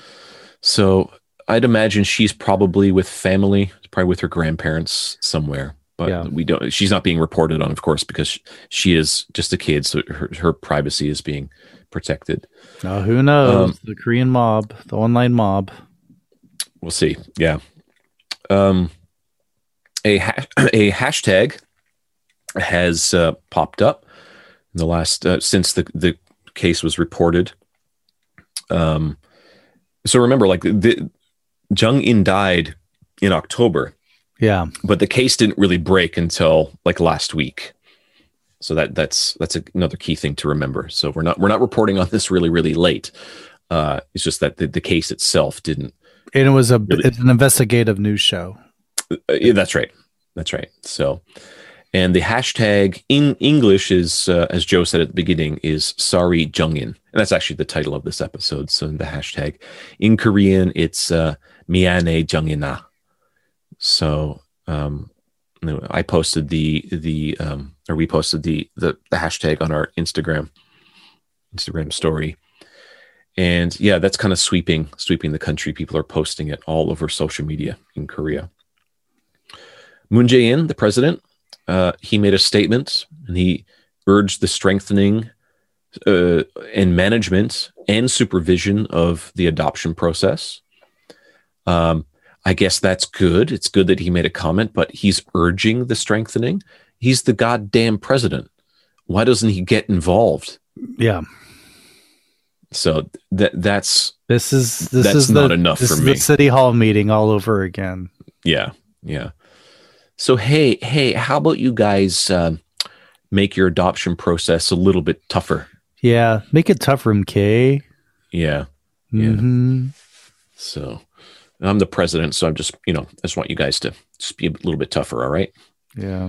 So I'd imagine she's probably with family, probably with her grandparents somewhere. But yeah. we don't. She's not being reported on, of course, because she is just a kid, so her, her privacy is being protected. Now, who knows? Um, the Korean mob, the online mob. We'll see. Yeah. Um, a ha- a hashtag has uh, popped up in the last uh, since the the case was reported. Um. So remember, like the Jung-in died in October. Yeah, but the case didn't really break until like last week. So that that's that's another key thing to remember. So we're not we're not reporting on this really really late. Uh, it's just that the, the case itself didn't. And it was a really, it's an investigative news show. Uh, yeah, that's right. That's right. So, and the hashtag in English is, uh, as Joe said at the beginning, is sorry Jung-in, and that's actually the title of this episode. So the hashtag in Korean, it's uh, 미안해 Jung-in아. So um, I posted the the um, or we posted the, the the hashtag on our Instagram Instagram story, and yeah, that's kind of sweeping sweeping the country. People are posting it all over social media in Korea. Moon Jae-in, the president, uh, he made a statement and he urged the strengthening uh, and management and supervision of the adoption process. Um, I guess that's good. It's good that he made a comment, but he's urging the strengthening. He's the goddamn president. Why doesn't he get involved? Yeah. So that that's this is this that's is not the, enough this for is me. The city hall meeting all over again. Yeah, yeah. So hey, hey, how about you guys um, make your adoption process a little bit tougher? Yeah, make it tougher, M K. Yeah, mm-hmm. yeah. So. I'm the president, so I'm just, you know, I just want you guys to just be a little bit tougher, all right? Yeah.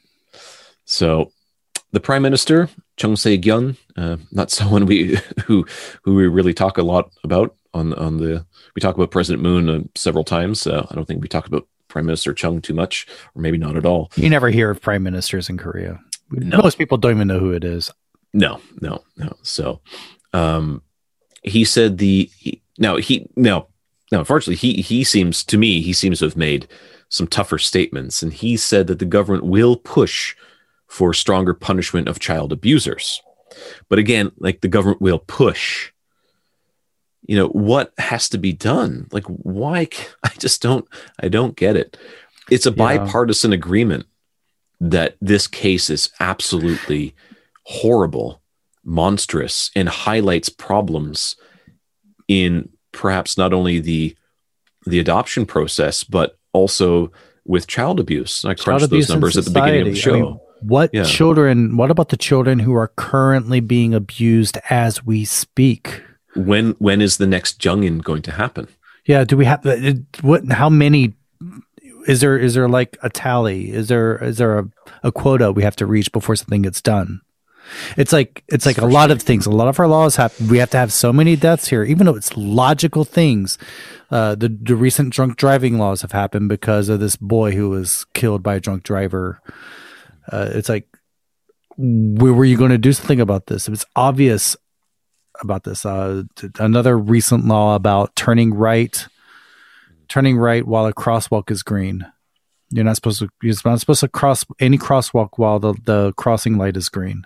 So the prime minister, Chung Se-gyun, uh, not someone we who who we really talk a lot about on on the. We talk about President Moon uh, several times. Uh, I don't think we talk about Prime Minister Chung too much, or maybe not at all. You never hear of prime ministers in Korea. No. Most people don't even know who it is. No, no, no. So um, he said the he, now he now. Now, unfortunately, he he seems to me he seems to have made some tougher statements, and he said that the government will push for stronger punishment of child abusers. But again, like the government will push. You know, what has to be done? Like, why? I just don't. I don't get it. It's a Yeah. bipartisan agreement that this case is absolutely horrible, monstrous, and highlights problems in. Perhaps not only the the adoption process, but also with child abuse. I Child crunched those numbers at the beginning of the show. I mean, what Yeah. children? What about the children who are currently being abused as we speak? When when is the next Jung-in going to happen? Yeah, do we have it- what? How many? Is there is there like a tally? Is there is there a, a quota we have to reach before something gets done? It's like it's like a lot of things. A lot of our laws have we have to have so many deaths here, even though it's logical things. Uh, the the recent drunk driving laws have happened because of this boy who was killed by a drunk driver. Uh, it's like, where were you going to do something about this? It was obvious about this. Uh, t- another recent law about turning right, turning right while a crosswalk is green. You're not supposed to. You're not supposed to cross any crosswalk while the, the crossing light is green.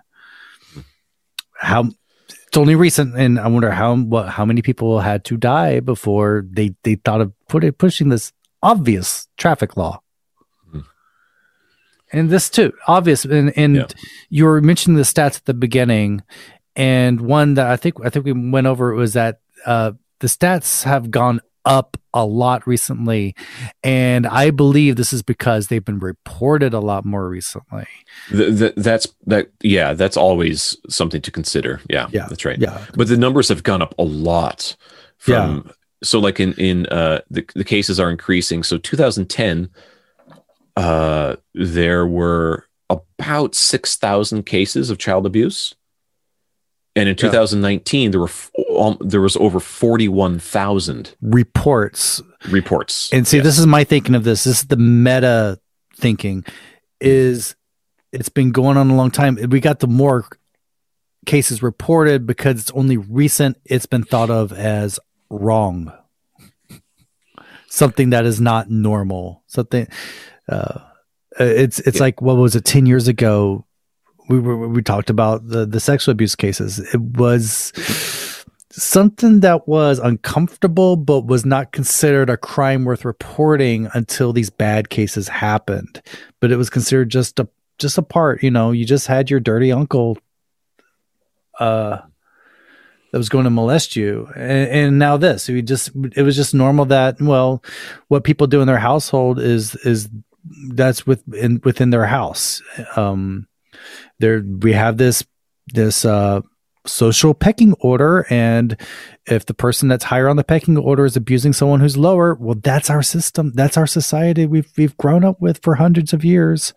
How it's only recent, and I wonder how what how many people had to die before they, they thought of put it, pushing this obvious traffic law, mm-hmm. and this too obvious. And and yeah. you were mentioning the stats at the beginning, and one that I think I think we went over was that uh, the stats have gone up a lot recently, and I believe this is because they've been reported a lot more recently. The, the, that's that. Yeah, that's always something to consider. Yeah, yeah, that's right. Yeah, but the numbers have gone up a lot. From yeah. so like in in uh, the the cases are increasing. So two thousand ten, uh, there were about six thousand cases of child abuse. And in two thousand nineteen, yeah. there were um, there was over forty-one thousand reports. Reports. And see, yes. this is my thinking of this. This is the meta thinking. Is it's been going on a long time. We got the more cases reported because it's only recent. It's been thought of as wrong, something that is not normal. Something. Uh, it's it's yeah. like what was it? Ten years ago. We were we talked about the, the sexual abuse cases. It was something that was uncomfortable, but was not considered a crime worth reporting until these bad cases happened. But it was considered just a just a part. You know, you just had your dirty uncle uh, that was going to molest you, and, and now this. We just it was just normal that well, what people do in their household is is that's within within their house. Um, There, we have this this uh, social pecking order, and if the person that's higher on the pecking order is abusing someone who's lower, well, that's our system. That's our society. We've we've grown up with for hundreds of years,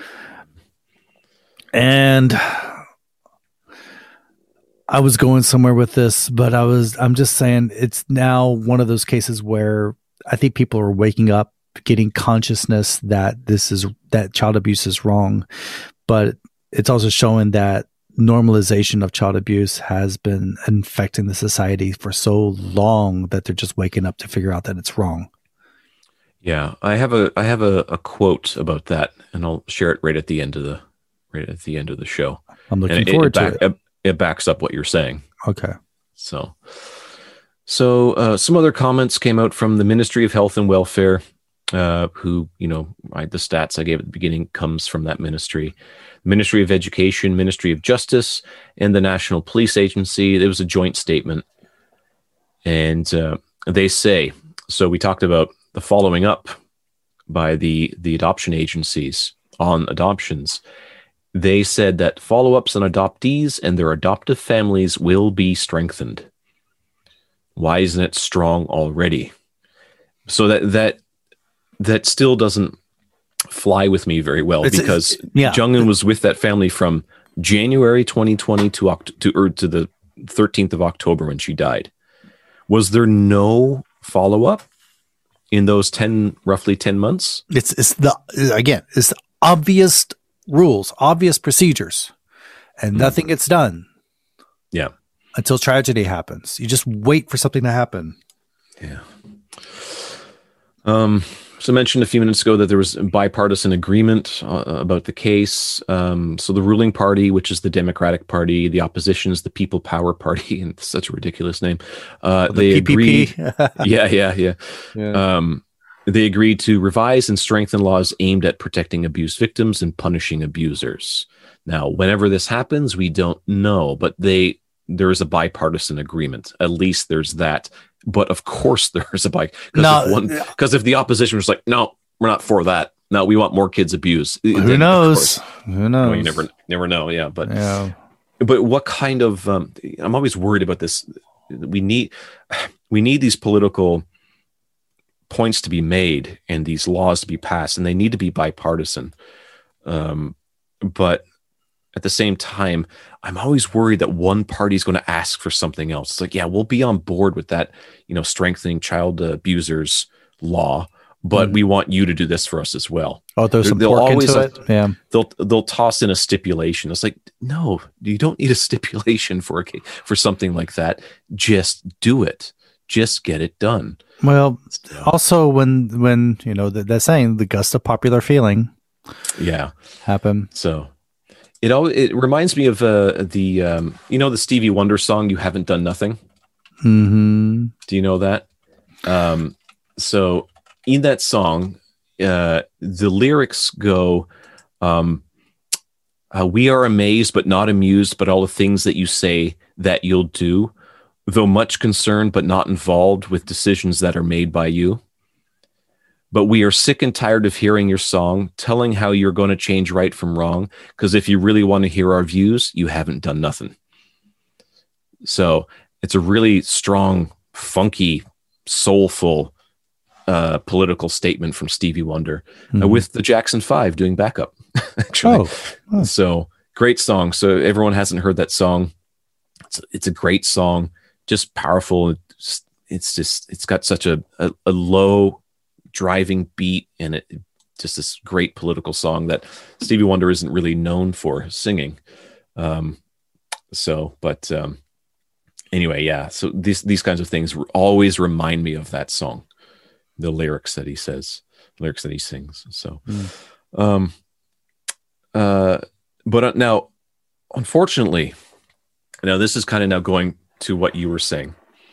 and I was going somewhere with this, but I was I'm just saying it's now one of those cases where I think people are waking up, getting consciousness that this is that child abuse is wrong, but it's also showing that normalization of child abuse has been infecting the society for so long that they're just waking up to figure out that it's wrong. Yeah, I have a I have a, a quote about that, and I'll share it right at the end of the right at the end of the show. I'm looking and forward it, it back, to it. it. It backs up what you're saying. Okay. So, so uh, some other comments came out from the Ministry of Health and Welfare, uh, who you know I, the stats I gave at the beginning comes from that ministry. Ministry of Education, Ministry of Justice, and the National Police Agency. It was a joint statement. And uh, they say, so we talked about the following up by the, the adoption agencies on adoptions. They said that follow-ups on adoptees and their adoptive families will be strengthened. Why isn't it strong already? So that that that still doesn't fly with me very well, it's, because it's, yeah. Jung-un was with that family from January twenty twenty to Oct- to or to the thirteenth of October when she died. Was there no follow-up in those ten roughly ten months? It's it's the again, it's the obvious rules, obvious procedures, and mm. nothing gets done. Yeah. Until tragedy happens. You just wait for something to happen. Yeah. Um So I mentioned a few minutes ago that there was bipartisan agreement uh, about the case. Um, so the ruling party, which is the Democratic Party, the opposition is the People Power Party, and it's such a ridiculous name. Uh, oh, the they P P P. agreed. yeah, yeah, yeah. yeah. Um, they agreed to revise and strengthen laws aimed at protecting abuse victims and punishing abusers. Now, whenever this happens, we don't know, but they there is a bipartisan agreement. At least there's that. But of course there's a bike. Because no, if, because if the opposition was like, no, we're not for that. No, we want more kids abused. Who then, knows? Who knows? No, you never never know. Yeah. But yeah. but what kind of um, I'm always worried about this. We need we need these political points to be made and these laws to be passed, and they need to be bipartisan. Um, but at the same time, I'm always worried that one party is going to ask for something else. It's like, yeah, we'll be on board with that, you know, strengthening child abusers law, but mm. we want you to do this for us as well. Oh, there's some pork always, into it. Yeah, they'll they'll toss in a stipulation. It's like, no, you don't need a stipulation for a for something like that. Just do it. Just get it done. Well, so. also when when you know that saying the gust of popular feeling, yeah, happen. So. It all it reminds me of uh, the um, you know the Stevie Wonder song "You Haven't Done Nothing." Mm-hmm. Do you know that? Um, so in that song, uh, the lyrics go, um, uh, "We are amazed but not amused, but all the things that you say that you'll do. though much concerned but not involved with decisions that are made by you. But we are sick and tired of hearing your song, telling how you're going to change right from wrong, because if you really want to hear our views, you haven't done nothing. So it's a really strong, funky, soulful uh, political statement from Stevie Wonder, mm-hmm. uh, with the Jackson Five doing backup, actually. Oh. Oh. So great song. So everyone hasn't heard that song. It's, it's a great song, just powerful. It's, it's just, it's got such a, a, a low driving beat, and it just this great political song that Stevie Wonder isn't really known for singing. Um, so, but um, anyway, yeah. So these these kinds of things always remind me of that song, the lyrics that he says, lyrics that he sings. So, mm. um, uh, but now, unfortunately, now this is kind of now going to what you were saying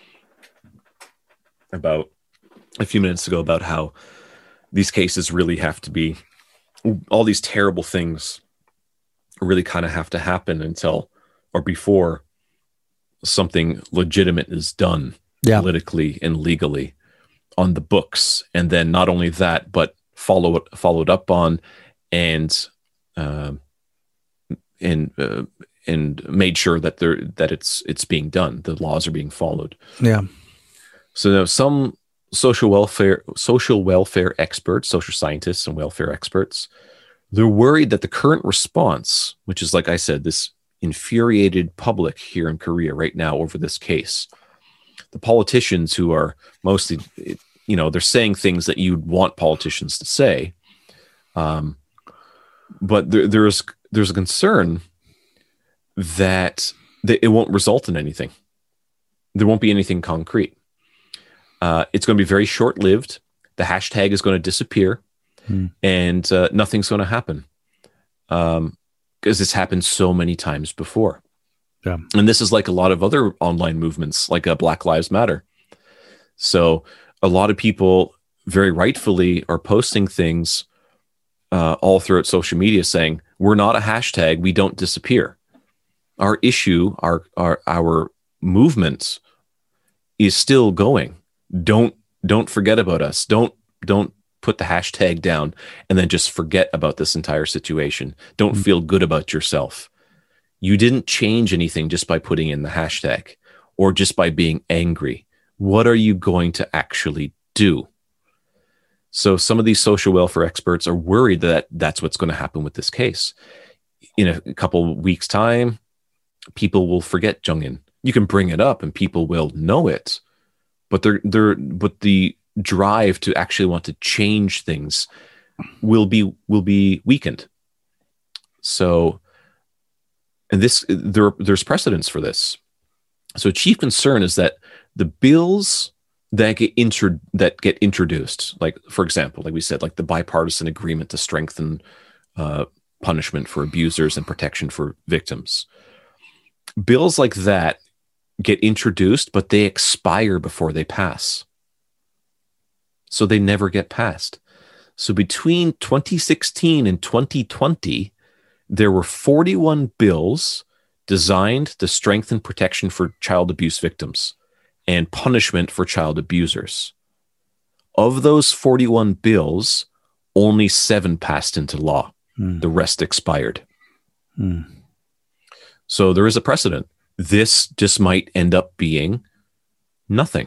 about a few minutes ago about how these cases really have to be, all these terrible things really kind of have to happen until or before something legitimate is done, yeah. politically and legally on the books. And then not only that, but follow it, followed up on and, uh, and, uh, and made sure that there, that it's, it's being done. The laws are being followed. Yeah. So now some social welfare, social welfare experts, social scientists and welfare experts, they're worried that the current response, which is, like I said, this infuriated public here in Korea right now over this case, the politicians who are mostly, you know, they're saying things that you'd want politicians to say. Um, but there, there's, there's a concern that, that it won't result in anything. There won't be anything concrete. Uh, it's going to be very short-lived. The hashtag is going to disappear, hmm. and uh, nothing's going to happen, um, because it's happened so many times before. Yeah. And this is like a lot of other online movements, like uh, Black Lives Matter. So a lot of people very rightfully are posting things uh, all throughout social media saying, we're not a hashtag, we don't disappear. Our issue, our our our movement is still going. Don't don't forget about us. Don't don't put the hashtag down and then just forget about this entire situation. Don't mm-hmm. feel good about yourself. You didn't change anything just by putting in the hashtag or just by being angry. What are you going to actually do? So some of these social welfare experts are worried that that's what's going to happen with this case. In a, a couple of weeks' time, people will forget Jung-in. You can bring it up and people will know it. But they're, they're, but the drive to actually want to change things will be will be weakened. So, and this there there's precedence for this. So, chief concern is that the bills that get inter, that get introduced, like for example, like we said, like the bipartisan agreement to strengthen uh, punishment for abusers and protection for victims, bills like that get introduced, but they expire before they pass. So they never get passed. So between twenty sixteen and twenty twenty, there were forty-one bills designed to strengthen protection for child abuse victims and punishment for child abusers. Of those forty-one bills, only seven passed into law. Mm. The rest expired. Mm. So there is a precedent. This just might end up being nothing.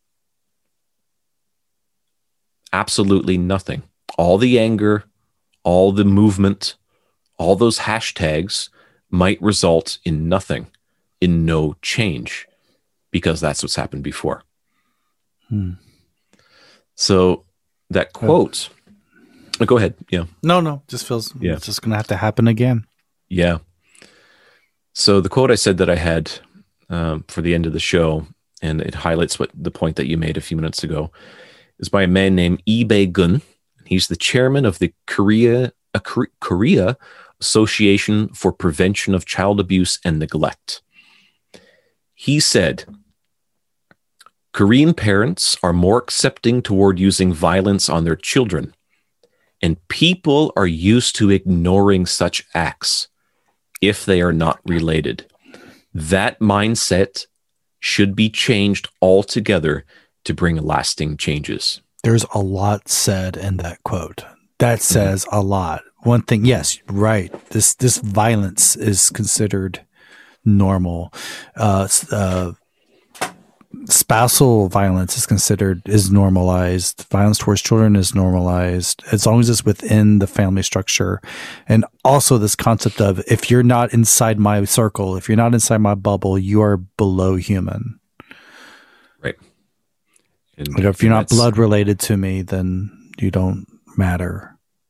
Absolutely nothing. All the anger, all the movement, all those hashtags might result in nothing, in no change, because that's what's happened before. Hmm. So that quote, oh, go ahead. Yeah. No, no, just feels yeah. it's just going to have to happen again. Yeah. So the quote I said that I had um, for the end of the show, and it highlights what the point that you made a few minutes ago, is by a man named Lee Bae-gun. He's the chairman of the Korea uh, Korea Association for Prevention of Child Abuse and Neglect. He said, Korean parents are more accepting toward using violence on their children, and people are used to ignoring such acts if they are not related. That mindset should be changed altogether to bring lasting changes. There's a lot said in that quote. That says mm-hmm. a lot. One thing, yes, right. This this violence is considered normal. Uh, uh, spousal violence is considered is normalized. Violence towards children is normalized as long as it's within the family structure. And also this concept of if you're not inside my circle, if you're not inside my bubble, you are below human. Right. And, like if you're not blood related to me, then you don't matter.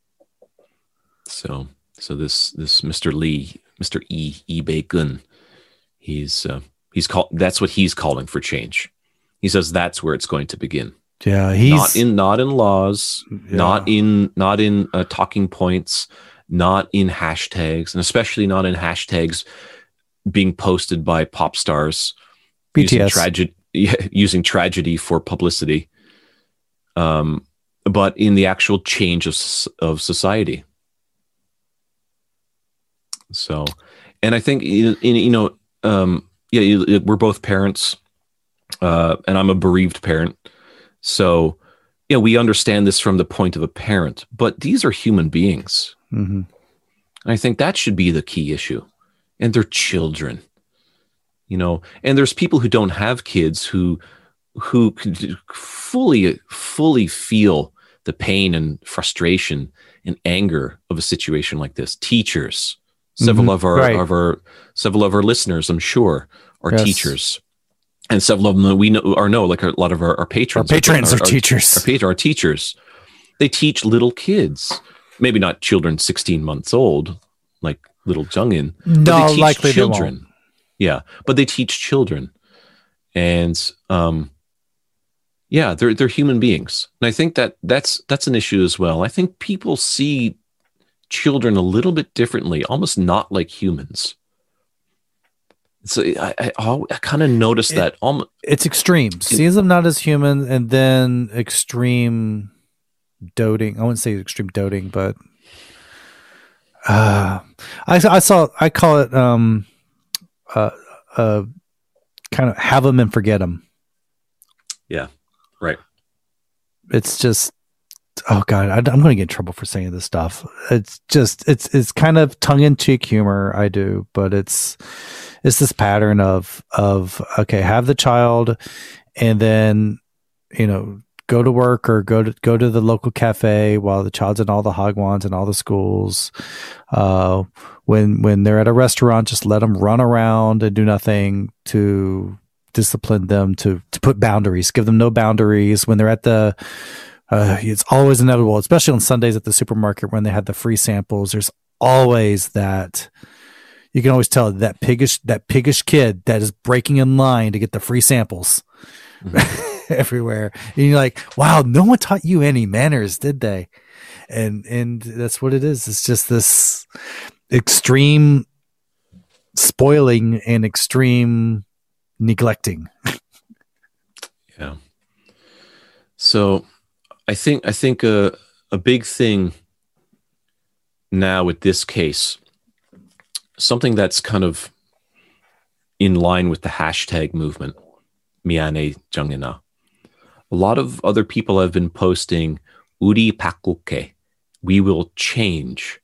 So, so this this Mister Lee, Mister E. Lee Bae-gun, he's uh, he's called. That's what he's calling for change. He says that's where it's going to begin. Yeah, he's not in not in laws, yeah. not in not in uh, talking points, not in hashtags, and especially not in hashtags being posted by pop stars B T S using tragedy using tragedy for publicity. Um, but in the actual change of of society. So, and I think, you know, um, yeah, we're both parents, uh, and I'm a bereaved parent. So, yeah, we understand this from the point of a parent, but these are human beings. Mm-hmm. I think that should be the key issue. And they're children, you know, and there's people who don't have kids who, who could fully, fully feel the pain and frustration and anger of a situation like this. Teachers. Several mm-hmm. of our, right. of our, several of our listeners, I'm sure, are yes. teachers, and several of them that we know or know, like a lot of our, our patrons. Our patrons are, are, are teachers. Our, our, our teachers, they teach little kids, maybe not children sixteen months old, like little Jungin. No, but they teach likely children. They won't. Yeah, but they teach children, and um, yeah, they're they're human beings, and I think that that's that's an issue as well. I think people see children a little bit differently, almost not like humans. So I, I, I kind of noticed it, that almost it's extreme. Sees them not as human, and then extreme doting. I wouldn't say extreme doting, but uh, I I saw I call it um uh uh kind of have them and forget them. Yeah, right. It's just. Oh God, I, I'm going to get in trouble for saying this stuff. It's just, it's, it's kind of tongue in cheek humor. I do, but it's, it's this pattern of, of, okay, have the child and then, you know, go to work or go to, go to the local cafe while the child's in all the hagwons and all the schools. Uh, when, when they're at a restaurant, just let them run around and do nothing to discipline them, to, to put boundaries, give them no boundaries. When they're at the, Uh, it's always inevitable, especially on Sundays at the supermarket when they had the free samples. There's always that. You can always tell that piggish, that piggish kid that is breaking in line to get the free samples mm-hmm. everywhere. And you're like, wow, no one taught you any manners, did they? And and that's what it is. It's just this extreme spoiling and extreme neglecting. Yeah. So. I think I think a a big thing now with this case, something that's kind of in line with the hashtag movement, 미안해 정연아. A lot of other people have been posting 우리 바꿀게, we will change.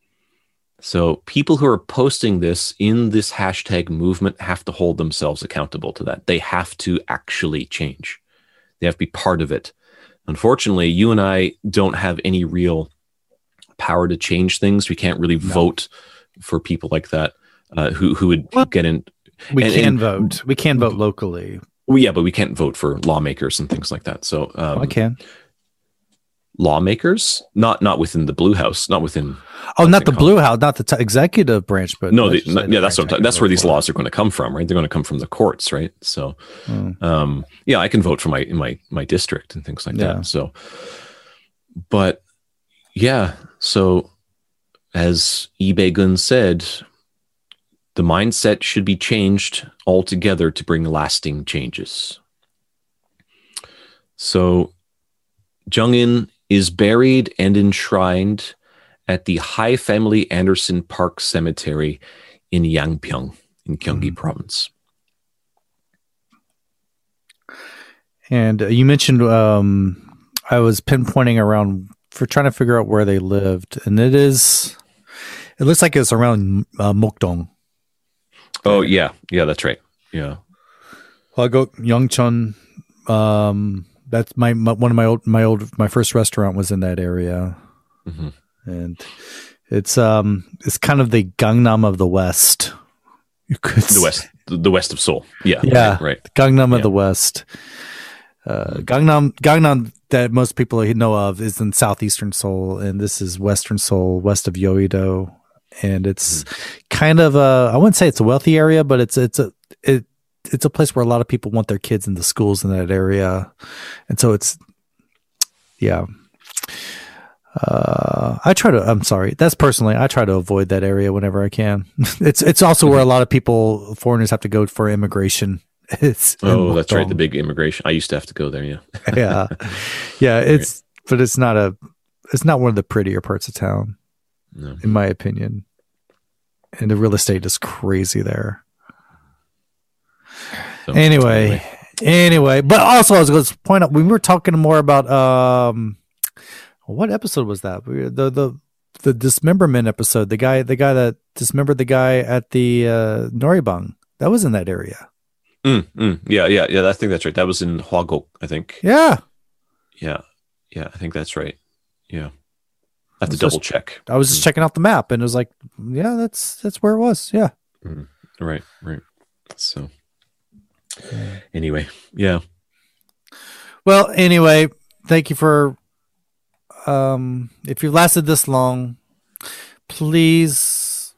So people who are posting this in this hashtag movement have to hold themselves accountable to that. They have to actually change. They have to be part of it. Unfortunately, you and I don't have any real power to change things. We can't really no. vote for people like that uh, who who would well, get in. We and, can and, vote. We can vote locally. Well, yeah, but we can't vote for lawmakers and things like that. So um, oh, I can. Lawmakers, not not within the Blue House, not within. Oh, not the Blue House, not the t- executive branch, but no, the, not, yeah, that's what I'm that's where these laws are going to come from, right? They're going to come from the courts, right? So, mm. um, yeah, I can vote for my my my district and things like yeah. that. So, but yeah, so as Lee Bae-gun said, the mindset should be changed altogether to bring lasting changes. So, Jungin is buried and enshrined at the Hai Family Anderson Park Cemetery in Yangpyeong in Gyeonggi mm. Province. And uh, you mentioned um, I was pinpointing around for trying to figure out where they lived, and it is. It looks like it's around uh, Mokdong. Oh yeah, yeah, that's right. Yeah. Hwagok Yeongcheon. Um, that's my, my one of my old my old my first restaurant was in that area, mm-hmm. and it's um it's kind of the Gangnam of the West. You could the west, the west of Seoul. Yeah, yeah, right. right. Gangnam yeah. of the West. Uh, Gangnam Gangnam that most people know of is in southeastern Seoul, and this is western Seoul, west of Yeouido, and it's mm-hmm. kind of a I wouldn't say it's a wealthy area, but it's it's a it. It's a place where a lot of people want their kids in the schools in that area. And so it's, yeah. Uh, I try to, I'm sorry. That's personally, I try to avoid that area whenever I can. It's, it's also where a lot of people, foreigners have to go for immigration. It's oh, that's right. The big immigration. I used to have to go there. Yeah. yeah. Yeah. It's, right. But it's not a, it's not one of the prettier parts of town, no. in my opinion. And the real estate is crazy there. So, anyway, anyway, but also I was going to point out we were talking more about um, what episode was that? We, the the the dismemberment episode. The guy, the guy that dismembered the guy at the uh, Noribang. That was in that area. Mm, mm, yeah, yeah, yeah. I think that's right. That was in Hwagok, I think. Yeah, yeah, yeah. I think that's right. Yeah, I have to double just, check. I was just mm. checking out the map, and it was like, yeah, that's that's where it was. Yeah, mm, right, right. So. Anyway, yeah. Well, anyway, thank you for um if you've lasted this long, please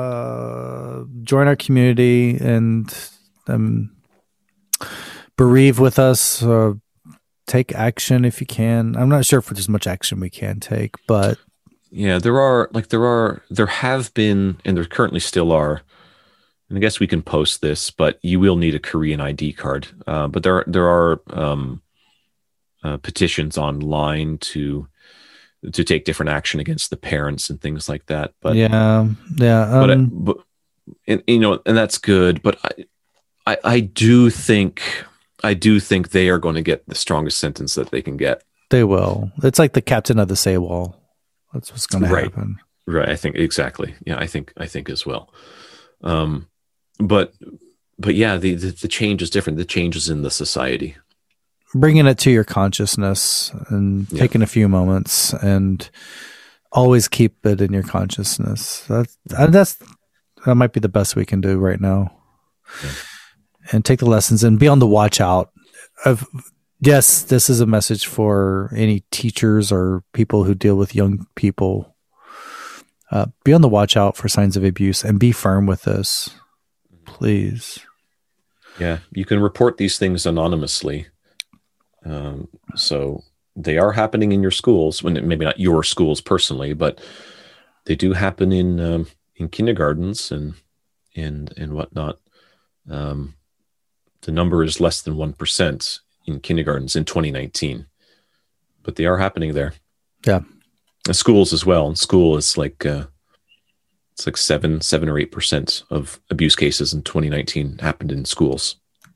uh join our community and um bereave with us or take action if you can. I'm not sure if there's much action we can take, but yeah, there are like there are there have been and there currently still are. And I guess we can post this, but you will need a Korean I D card. Uh, but there, there are um, uh, petitions online to to take different action against the parents and things like that. But yeah, yeah. Um, but, I, but and, you know, and that's good. But I, I, I do think, I do think they are going to get the strongest sentence that they can get. They will. It's like the captain of the Sewol. That's what's going to right. happen. Right. I think exactly. Yeah. I think. I think as well. Um. But, but yeah, the, the the change is different. The change is in the society. Bringing it to your consciousness and yeah. taking a few moments and always keep it in your consciousness. That's, that's, that might be the best we can do right now. Yeah. And take the lessons and be on the watch out of, yes, this is a message for any teachers or people who deal with young people. Uh, be on the watch out for signs of abuse and be firm with this. Please. Yeah, you can report these things anonymously. Um, so they are happening in your schools, when maybe not your schools personally, but they do happen in um, in kindergartens and and and whatnot. Um, the number is less than one percent in kindergartens in twenty nineteen, but they are happening there. Yeah, and schools as well. And school is like. Uh, It's like seven, seven or eight percent of abuse cases in twenty nineteen happened in schools.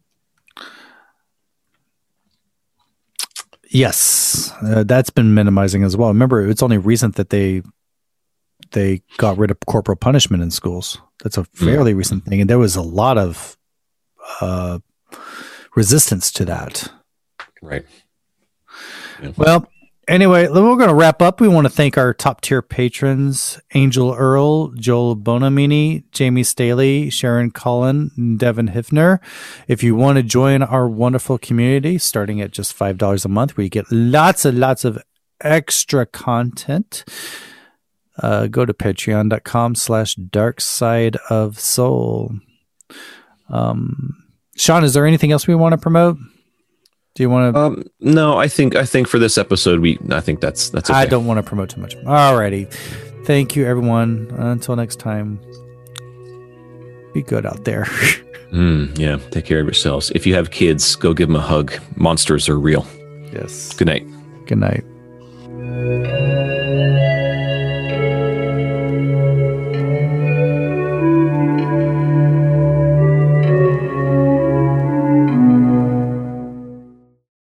Yes, uh, that's been minimizing as well. Remember, it's only recent that they they got rid of corporal punishment in schools. That's a fairly mm. recent thing, and there was a lot of uh, resistance to that. Right. Yeah. Well. Anyway, we're going to wrap up. We want to thank our top tier patrons, Angel Earl, Joel Bonamini, Jamie Staley, Sharon Cullen, and Devin Hiffner. If you want to join our wonderful community, starting at just five dollars a month, where you get lots and lots of extra content, uh, go to patreon.com slash dark side of soul. Um, Sean, is there anything else we want to promote? Do you want to? Um, no, I think I think for this episode, we I think that's that's. Okay. I don't want to promote too much. Alrighty, thank you, everyone. Until next time, be good out there. mm, yeah, take care of yourselves. If you have kids, go give them a hug. Monsters are real. Yes. Good night. Good night.